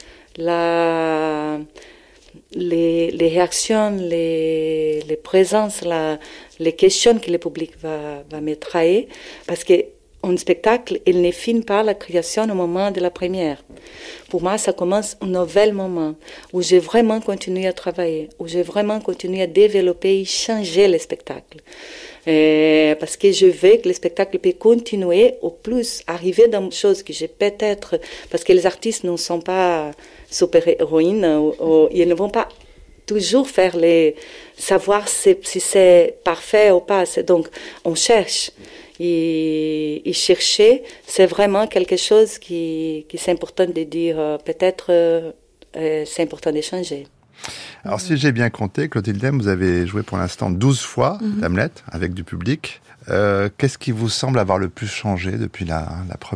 les réactions, les présences, les questions que le public va me trahir, parce qu'un spectacle, il ne finit pas la création au moment de la première. Pour moi, ça commence un nouvel moment où j'ai vraiment continué à travailler, où j'ai vraiment continué à développer et changer le spectacle. Parce que je veux que le spectacle puisse continuer, au plus arriver dans des choses que j'ai peut-être, parce que les artistes ne sont pas super-héroïnes, ils ne vont pas toujours savoir si c'est parfait ou pas. Donc, on cherche. Et chercher, c'est vraiment quelque chose qui c'est important de dire, peut-être c'est important de changer. Alors, si j'ai bien compté, Clotilde Dème, vous avez joué pour l'instant 12 fois Hamlet avec du public. Qu'est-ce qui vous semble avoir le plus changé depuis la première ?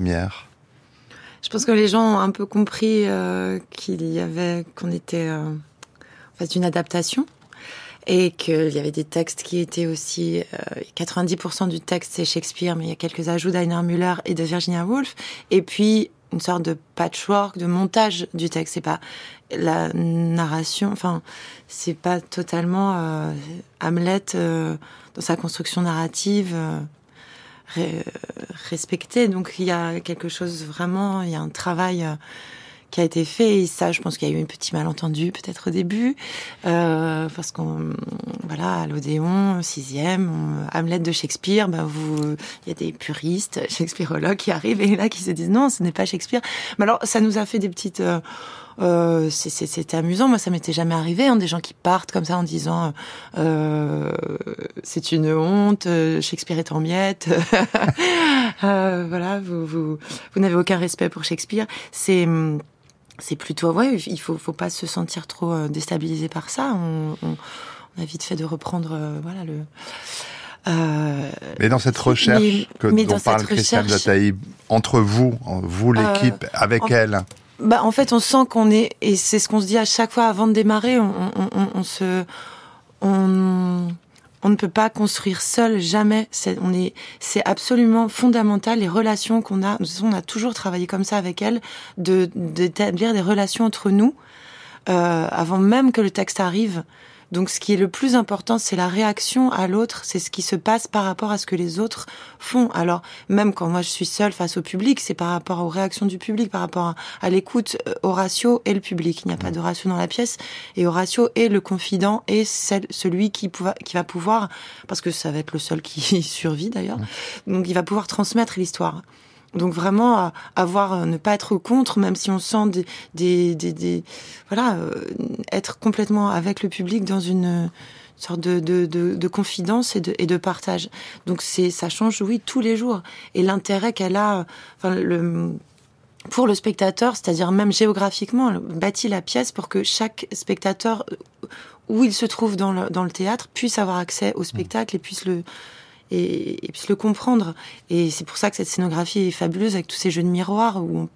Je pense que les gens ont un peu compris qu'on était en face d'une adaptation et qu'il y avait des textes qui étaient aussi 90% du texte c'est Shakespeare, mais il y a quelques ajouts d'Einar Müller et de Virginia Woolf, et puis une sorte de patchwork, de montage du texte. C'est pas la narration, enfin c'est pas totalement Hamlet dans sa construction narrative respectée. Donc il y a quelque chose vraiment, il y a un travail qui a été fait, et ça, je pense qu'il y a eu un petit malentendu peut-être au début, parce à l'Odéon, 6e, Hamlet de Shakespeare, il y a des puristes, shakespearologues qui arrivent et là qui se disent non, ce n'est pas Shakespeare. Mais alors, ça nous a fait des petites... c'était amusant, moi ça m'était jamais arrivé, des gens qui partent comme ça en disant c'est une honte, Shakespeare est en miettes, vous n'avez aucun respect pour Shakespeare. C'est plutôt, il faut pas se sentir trop déstabilisé par ça. On a vite fait de reprendre, Mais dans cette recherche dont parle Christiane Jataï, entre vous l'équipe, avec elle. En fait, on sent qu'on est, et c'est ce qu'on se dit à chaque fois avant de démarrer, on ne peut pas construire seul, jamais. C'est absolument fondamental, les relations qu'on a. On a toujours travaillé comme ça avec elle, d'établir des relations entre nous, avant même que le texte arrive, Donc ce qui est le plus important, c'est la réaction à l'autre, c'est ce qui se passe par rapport à ce que les autres font. Alors même quand moi je suis seule face au public, c'est par rapport aux réactions du public, par rapport à l'écoute. Horatio est le public, il n'y a pas d'Horatio dans la pièce, et Horatio est le confident et celui qui va pouvoir, parce que ça va être le seul qui survit d'ailleurs, donc il va pouvoir transmettre l'histoire. Donc vraiment ne pas être contre, même si on sent être complètement avec le public dans une sorte de confidence et de partage. Donc ça change, oui, tous les jours. Et l'intérêt qu'elle a, pour le spectateur, c'est-à-dire même géographiquement, elle bâtit la pièce pour que chaque spectateur, où il se trouve dans le théâtre, puisse avoir accès au spectacle et puisse le comprendre. Et c'est pour ça que cette scénographie est fabuleuse, avec tous ces jeux de miroirs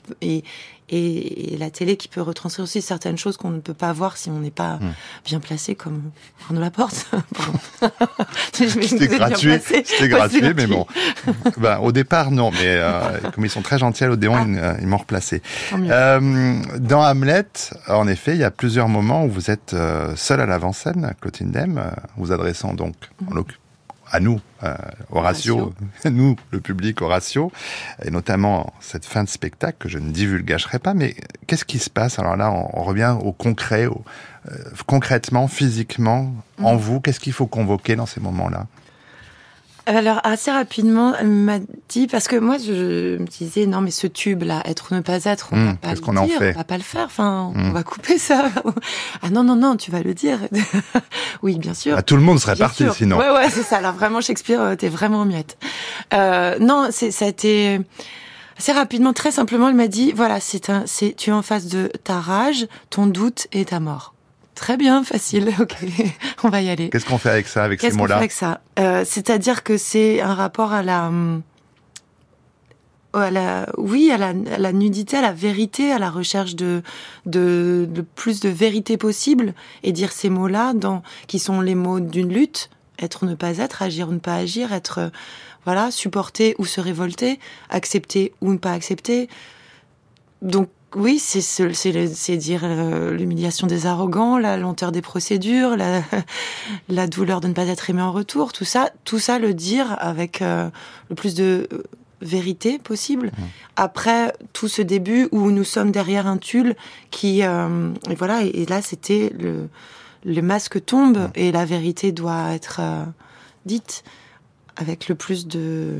et la télé qui peut retranscrire aussi certaines choses qu'on ne peut pas voir si on n'est pas bien placé, comme Arnaud Laporte. C'était gratuit, mais bon. Au départ, non, mais comme ils sont très gentils à l'Odéon, ils m'ont replacé. Dans Hamlet, en effet, il y a plusieurs moments où vous êtes seul à l'avant-scène, Clotilde Dème, vous adressant donc à nous, Horatio, nous, le public Horatio, et notamment cette fin de spectacle que je ne divulgagerai pas, mais qu'est-ce qui se passe? Alors là, on revient au concret, concrètement, physiquement, en vous, qu'est-ce qu'il faut convoquer dans ces moments-là? Alors, assez rapidement, elle m'a dit, parce que moi, je me disais, non, mais ce tube-là, être ou ne pas être, on va pas le dire, on va pas le faire, enfin, on va couper ça. Ah non, tu vas le dire. Oui, bien sûr. Tout le monde serait parti, sinon. Ouais, c'est ça. Alors vraiment, Shakespeare, t'es vraiment en miettes. Non, ça a été assez rapidement, très simplement, elle m'a dit, voilà, tu es en face de ta rage, ton doute et ta mort. Très bien, facile, ok, on va y aller. Qu'est-ce qu'on fait avec ça, avec ces mots-là? Qu'est-ce qu'on fait avec ça? C'est-à-dire que c'est un rapport à la nudité, à la vérité, à la recherche de plus de vérité possible, et dire ces mots-là qui sont les mots d'une lutte, être ou ne pas être, agir ou ne pas agir, être, supporter ou se révolter, accepter ou ne pas accepter. Donc, oui, c'est dire l'humiliation des arrogants, la lenteur des procédures, la douleur de ne pas être aimé en retour, tout ça le dire avec le plus de vérité possible. Après tout ce début où nous sommes derrière un tulle et là c'était le masque tombe et la vérité doit être dite avec le plus de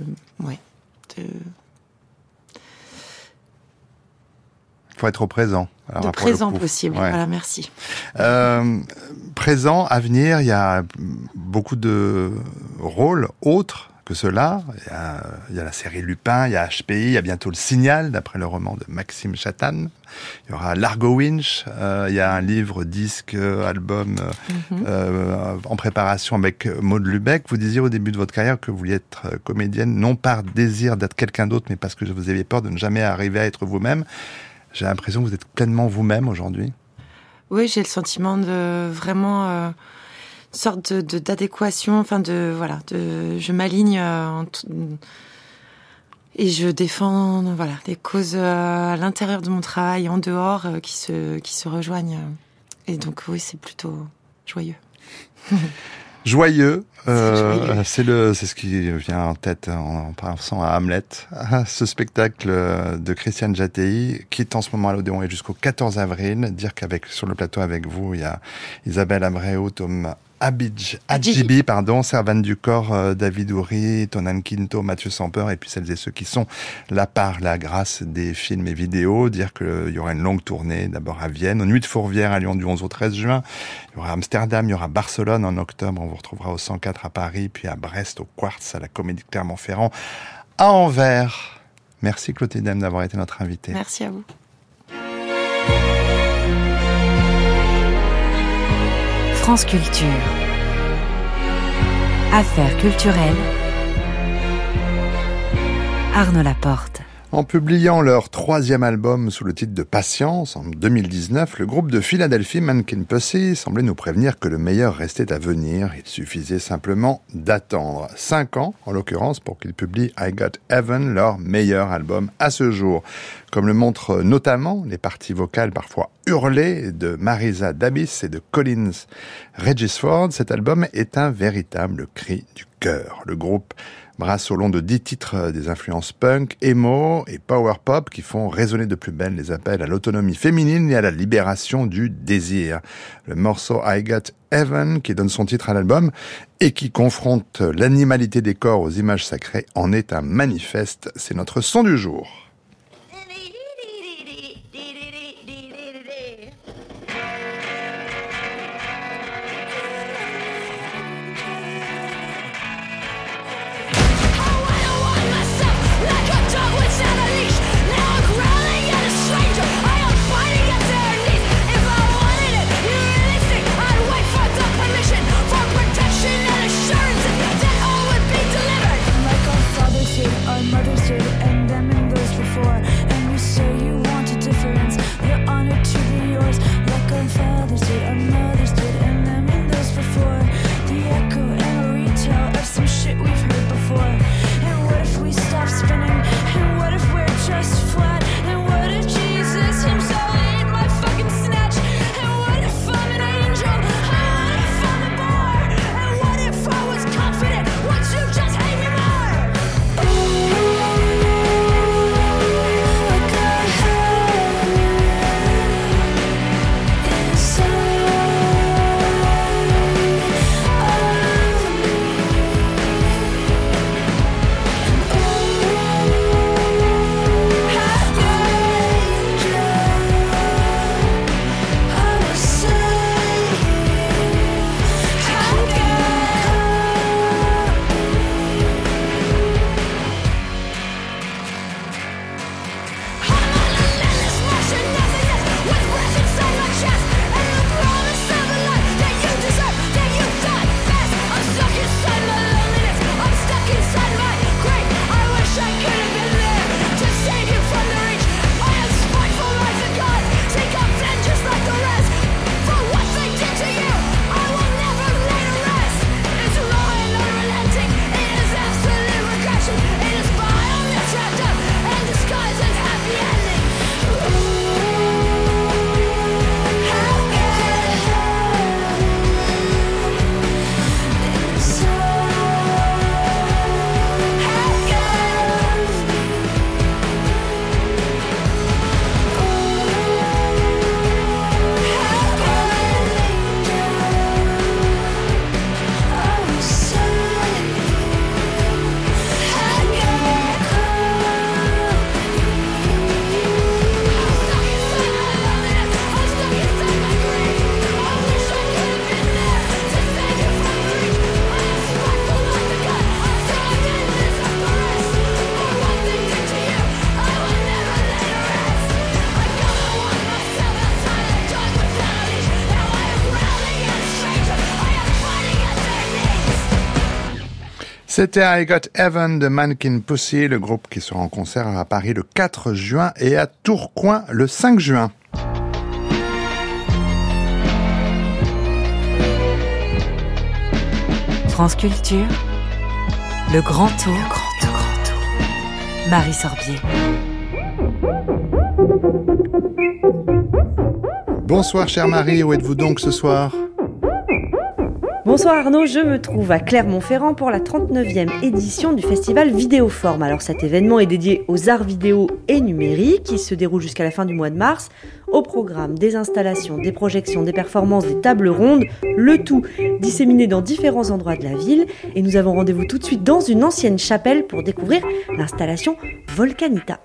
Il faut être au présent. Alors, présent possible, voilà, merci. Présent, à venir, il y a beaucoup de rôles autres que cela. Il y a la série Lupin, il y a HPI, il y a bientôt Le Signal, d'après le roman de Maxime Chatham. Il y aura Largo Winch, il y a un livre, disque, album en préparation avec Maud Lubeck. Vous disiez au début de votre carrière que vous vouliez être comédienne, non par désir d'être quelqu'un d'autre, mais parce que vous aviez peur de ne jamais arriver à être vous-même. J'ai l'impression que vous êtes pleinement vous-même aujourd'hui. Oui, j'ai le sentiment de vraiment sorte d'adéquation, je m'aligne et je défends des causes à l'intérieur de mon travail, en dehors, qui se rejoignent. Et donc oui, c'est plutôt joyeux. Joyeux, c'est ce qui vient en tête en pensant à Hamlet, ce spectacle de Christiane Jattei qui est en ce moment à l'Odéon et jusqu'au 14 avril. Dire sur le plateau avec vous, il y a Isabelle Abreu, Tom Adjibi, Servane Ducor, David Houry, Tonan Quinto, Mathieu Sampeur, et puis celles et ceux qui sont là par la grâce des films et vidéos. Dire qu'il y aura une longue tournée, d'abord à Vienne, aux Nuits de Fourvière à Lyon du 11 au 13 juin. Il y aura Amsterdam, il y aura Barcelone en octobre, on vous retrouvera au 104 à Paris, puis à Brest, au Quartz, à la Comédie de Clermont-Ferrand, à Anvers. Merci Clotilde Dème d'avoir été notre invitée. Merci à vous. France Culture. Affaires culturelles. Arnaud Laporte. En publiant leur 3e album sous le titre de Patience, en 2019, le groupe de Philadelphie Mannequin Pussy semblait nous prévenir que le meilleur restait à venir. Il suffisait simplement d'attendre 5 ans, en l'occurrence, pour qu'ils publient I Got Heaven, leur meilleur album à ce jour. Comme le montrent notamment les parties vocales parfois hurlées de Marisa Dabbis et de Collins Regisford, cet album est un véritable cri du cœur. Le groupe brasse au long de 10 titres des influences punk, emo et power pop qui font résonner de plus belle les appels à l'autonomie féminine et à la libération du désir. Le morceau I Got Heaven, qui donne son titre à l'album et qui confronte l'animalité des corps aux images sacrées, en est un manifeste. C'est notre son du jour. C'était I Got Heaven de Mannequin Pussy, le groupe qui sera en concert à Paris le 4 juin et à Tourcoing le 5 juin. France Culture, le grand tour. Le grand tour. Marie Sorbier. Bonsoir chère Marie, où êtes-vous donc ce soir ? Bonsoir Arnaud, je me trouve à Clermont-Ferrand pour la 39e édition du festival Vidéoforme. Alors cet événement est dédié aux arts vidéo et numériques, qui se déroule jusqu'à la fin du mois de mars. Au programme, des installations, des projections, des performances, des tables rondes, le tout disséminé dans différents endroits de la ville. Et nous avons rendez-vous tout de suite dans une ancienne chapelle pour découvrir l'installation Volcanita.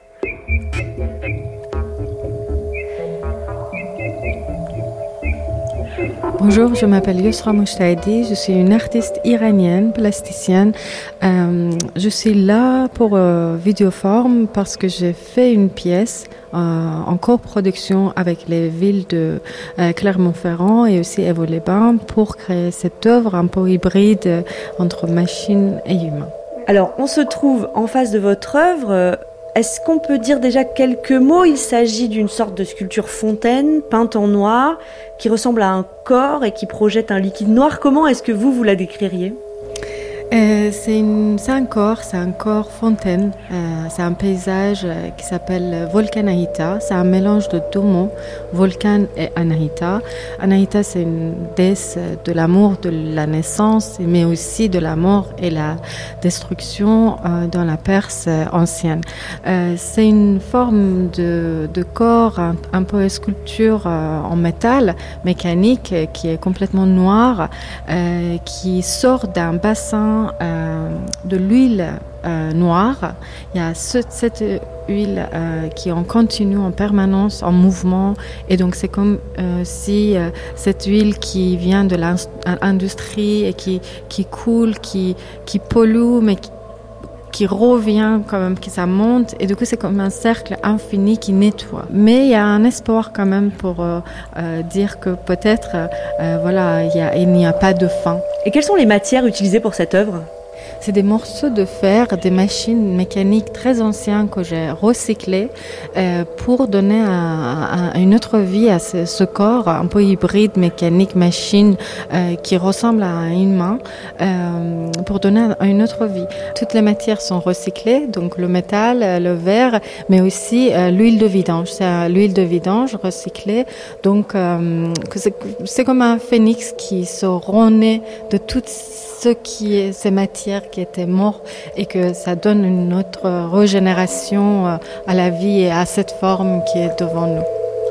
Bonjour, je m'appelle Yusra Mouchtaidi, je suis une artiste iranienne, plasticienne. Je suis là pour Vidéoforme parce que j'ai fait une pièce en coproduction avec les villes de Clermont-Ferrand et aussi Évaux-les-Bains pour créer cette œuvre un peu hybride entre machine et humain. Alors, on se trouve en face de votre œuvre. Est-ce qu'on peut dire déjà quelques mots ? Il s'agit d'une sorte de sculpture fontaine, peinte en noir, qui ressemble à un corps et qui projette un liquide noir. Comment est-ce que vous la décririez ? C'est un corps fontaine. C'est un paysage qui s'appelle Volcanahita. C'est un mélange de deux mots, Volcan et Anahita. Anahita, c'est une déesse de l'amour, de la naissance, mais aussi de la mort et la destruction dans la Perse ancienne. C'est une forme de corps, un peu sculpture en métal mécanique qui est complètement noir, qui sort d'un bassin de l'huile noire. Il y a cette huile qui est en continu, en permanence, en mouvement, et donc c'est comme si cette huile qui vient de l'industrie et qui coule, qui pollue, mais qui revient quand même, que ça monte, et du coup c'est comme un cercle infini qui nettoie. Mais il y a un espoir quand même pour dire que peut-être il n'y a pas de fin. Et quelles sont les matières utilisées pour cette œuvre ? C'est des morceaux de fer, des machines mécaniques très anciennes que j'ai recyclées pour donner une autre vie à ce corps un peu hybride, mécanique, machine, qui ressemble à une main, pour donner une autre vie. Toutes les matières sont recyclées, donc le métal, le verre, mais aussi l'huile de vidange. C'est l'huile de vidange recyclée, donc c'est comme un phénix qui se renaît de toutes ces matières qui étaient mortes, et que ça donne une autre régénération à la vie et à cette forme qui est devant nous.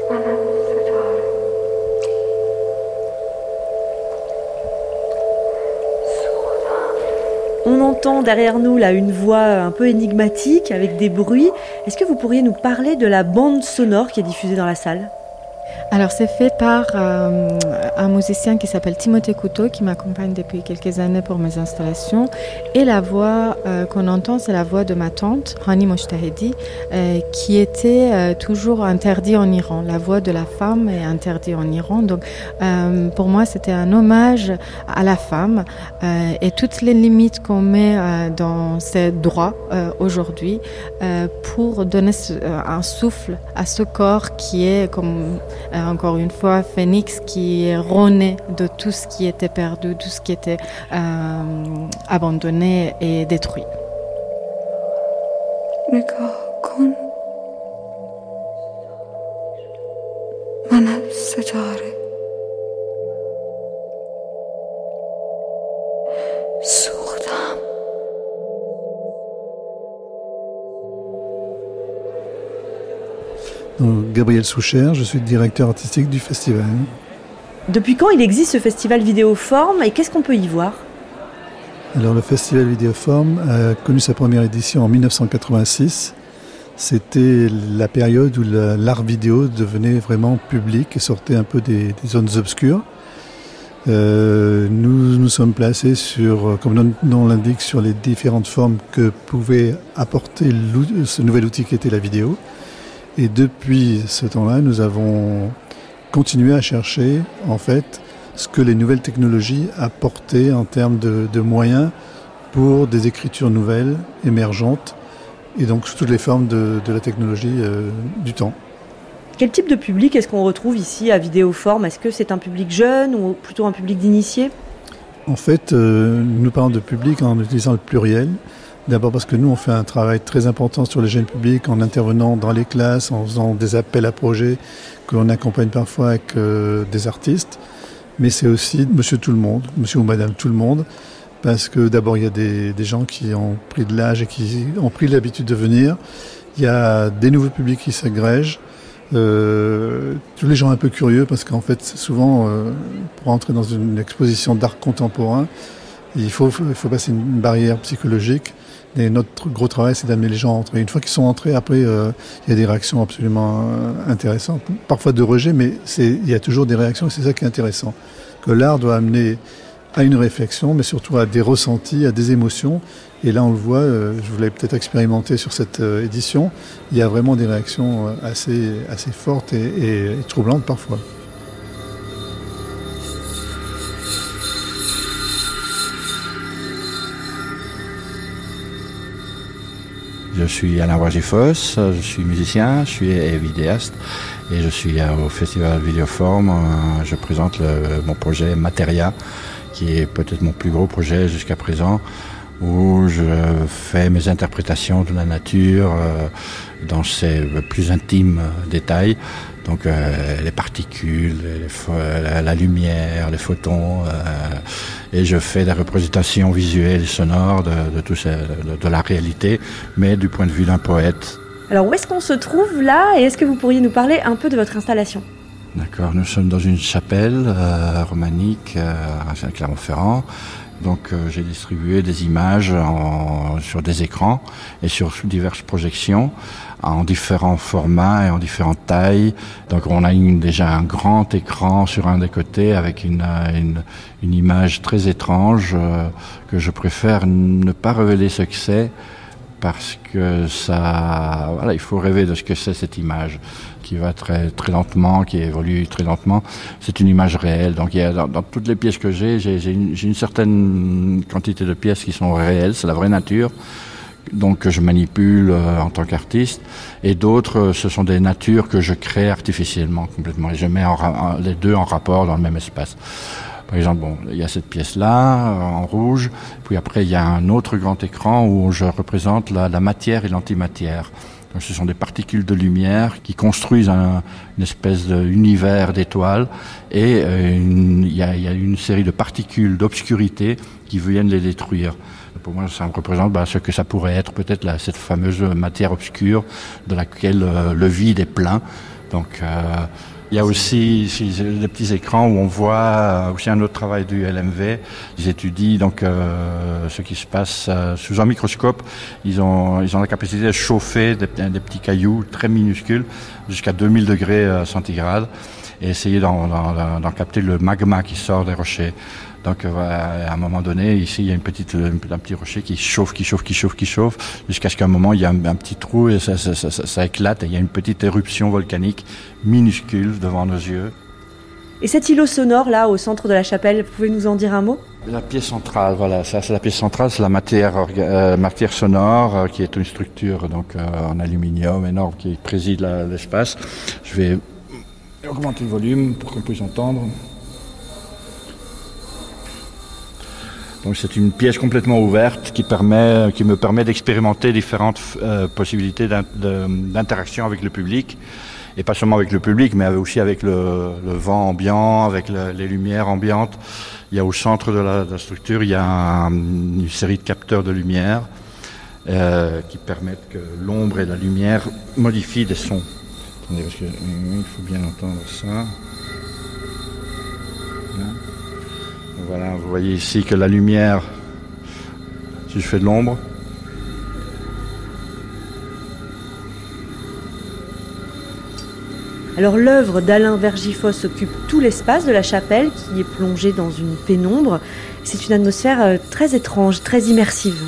On entend derrière nous là une voix un peu énigmatique avec des bruits. Est-ce que vous pourriez nous parler de la bande sonore qui est diffusée dans la salle ? Alors c'est fait par un musicien qui s'appelle Timothée Couteau, qui m'accompagne depuis quelques années pour mes installations, et la voix qu'on entend, c'est la voix de ma tante Hani Moshtahedi, qui était toujours interdite en Iran. La voix de la femme est interdite en Iran, donc pour moi c'était un hommage à la femme et toutes les limites qu'on met dans ses droits aujourd'hui, pour donner un souffle à ce corps qui est comme encore une fois phénix, qui est rené de tout ce qui était perdu, tout ce qui était abandonné et détruit. Donc, Gabriel Soucher, je suis le directeur artistique du festival. Depuis quand il existe ce festival Vidéoforme et qu'est-ce qu'on peut y voir ? Alors le festival Vidéoforme a connu sa première édition en 1986. C'était la période où l'art vidéo devenait vraiment public et sortait un peu des zones obscures. Nous sommes placés sur, comme notre nom l'indique, sur les différentes formes que pouvait apporter ce nouvel outil qui était la vidéo. Et depuis ce temps-là, nous avons continué à chercher, en fait, ce que les nouvelles technologies apportaient en termes de moyens pour des écritures nouvelles, émergentes, et donc sous toutes les formes de la technologie du temps. Quel type de public est-ce qu'on retrouve ici à Vidéoforme ? Est-ce que c'est un public jeune ou plutôt un public d'initiés ? En fait, nous parlons de public en utilisant le pluriel. D'abord parce que nous, on fait un travail très important sur les jeunes publics en intervenant dans les classes, en faisant des appels à projets qu'on accompagne parfois avec des artistes. Mais c'est aussi monsieur tout le monde, monsieur ou madame tout le monde, parce que d'abord, il y a des gens qui ont pris de l'âge et qui ont pris l'habitude de venir. Il y a des nouveaux publics qui s'agrègent. Tous les gens un peu curieux, parce qu'en fait, souvent, pour entrer dans une exposition d'art contemporain, il faut passer une barrière psychologique. Et notre gros travail, c'est d'amener les gens à entrer. Une fois qu'ils sont entrés, après, il y a des réactions absolument intéressantes. Parfois de rejet, mais il y a toujours des réactions, et c'est ça qui est intéressant. Que l'art doit amener à une réflexion, mais surtout à des ressentis, à des émotions. Et là, on le voit, je vous l'avais peut-être expérimenté sur cette édition, il y a vraiment des réactions assez fortes et troublantes parfois. Je suis Alain Wajifos, je suis musicien, je suis vidéaste et je suis au Festival Vidéoforme. Je présente mon projet Materia, qui est peut-être mon plus gros projet jusqu'à présent, où je fais mes interprétations de la nature dans ses plus intimes détails. Donc les particules, la lumière, les photons, et je fais des représentations visuelles et sonores de la réalité, mais du point de vue d'un poète. Alors où est-ce qu'on se trouve là et est-ce que vous pourriez nous parler un peu de votre installation ? D'accord, nous sommes dans une chapelle romanique à Clermont-Ferrand. Donc j'ai distribué des images sur des écrans et sur diverses projections en différents formats et en différentes tailles. Donc on a déjà un grand écran sur un des côtés avec une image très étrange que je préfère ne pas révéler ce que c'est, parce que il faut rêver de ce que c'est cette image qui va très très lentement, qui évolue très lentement. C'est une image réelle. Donc il y a dans toutes les pièces que j'ai une certaine quantité de pièces qui sont réelles, c'est la vraie nature, donc que je manipule en tant qu'artiste, et d'autres ce sont des natures que je crée artificiellement complètement, et je mets les deux en rapport dans le même espace. Par exemple, il y a cette pièce-là, en rouge, puis après il y a un autre grand écran où je représente la matière et l'antimatière. Donc, ce sont des particules de lumière qui construisent une espèce d'univers d'étoiles, et il y a une série de particules d'obscurité qui viennent les détruire. Pour moi, ça représente ce que ça pourrait être, peut-être cette fameuse matière obscure de laquelle le vide est plein. Donc, il y a aussi ici des petits écrans où on voit aussi un autre travail du LMV. Ils étudient donc ce qui se passe sous un microscope. Ils ont la capacité de chauffer des petits cailloux très minuscules jusqu'à 2000 degrés centigrades et essayer d'en capter le magma qui sort des rochers. Donc à un moment donné, ici il y a un petit rocher qui chauffe jusqu'à ce qu'à un moment il y a un petit trou et ça éclate et il y a une petite éruption volcanique minuscule devant nos yeux. Et cet îlot sonore là au centre de la chapelle, vous pouvez nous en dire un mot ? La pièce centrale, voilà, ça c'est la pièce centrale, c'est la matière sonore qui est une structure donc en aluminium énorme qui préside l'espace. Je vais augmenter le volume pour qu'on puisse entendre. Donc c'est une pièce complètement ouverte qui me permet d'expérimenter différentes possibilités d'interaction avec le public, et pas seulement avec le public, mais aussi avec le vent ambiant, avec les lumières ambiantes. Il y a au centre de la structure, il y a une série de capteurs de lumière qui permettent que l'ombre et la lumière modifient des sons. Attendez, parce que il faut bien entendre ça. Voilà, vous voyez ici que la lumière, si je fais de l'ombre, alors l'œuvre d'Alain Vergifos occupe tout l'espace de la chapelle qui est plongée dans une pénombre. C'est une atmosphère très étrange, très immersive.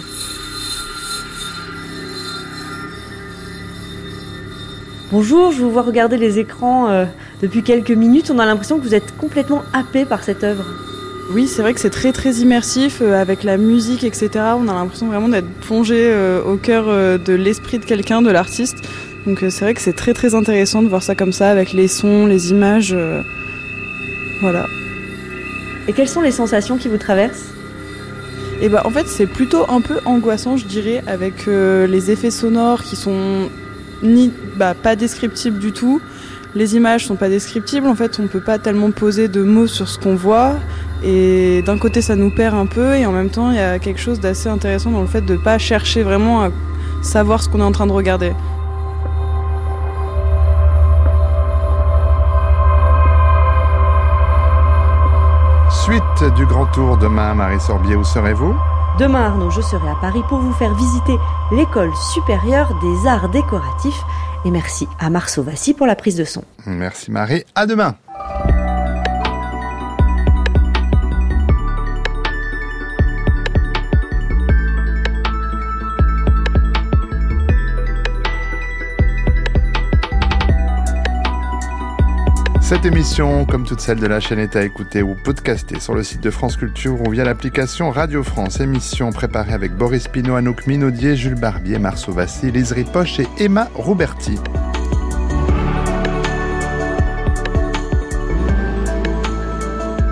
Bonjour, je vous vois regarder les écrans depuis quelques minutes. On a l'impression que vous êtes complètement happé par cette œuvre. Oui, c'est vrai que c'est très très immersif, avec la musique, etc. On a l'impression vraiment d'être plongé au cœur de l'esprit de quelqu'un, de l'artiste. Donc c'est vrai que c'est très très intéressant de voir ça comme ça, avec les sons, les images. Voilà. Et quelles sont les sensations qui vous traversent ? Et en fait, c'est plutôt un peu angoissant, je dirais, avec les effets sonores qui sont pas descriptibles du tout. Les images sont pas descriptibles, en fait on peut pas tellement poser de mots sur ce qu'on voit, et d'un côté ça nous perd un peu, et en même temps il y a quelque chose d'assez intéressant dans le fait de pas chercher vraiment à savoir ce qu'on est en train de regarder. Suite du Grand Tour demain, Marie Sorbier, où serez-vous ? Demain, Arnaud, je serai à Paris pour vous faire visiter l'École supérieure des arts décoratifs. Et merci à Marceau Vassy pour la prise de son. Merci Marie, à demain. Cette émission, comme toutes celles de la chaîne, est à écouter ou podcaster sur le site de France Culture ou via l'application Radio France. Émission préparée avec Boris Pinault, Anouk Minaudier, Jules Barbier, Marceau Vassy, Lise Ripoche et Emma Rouberti.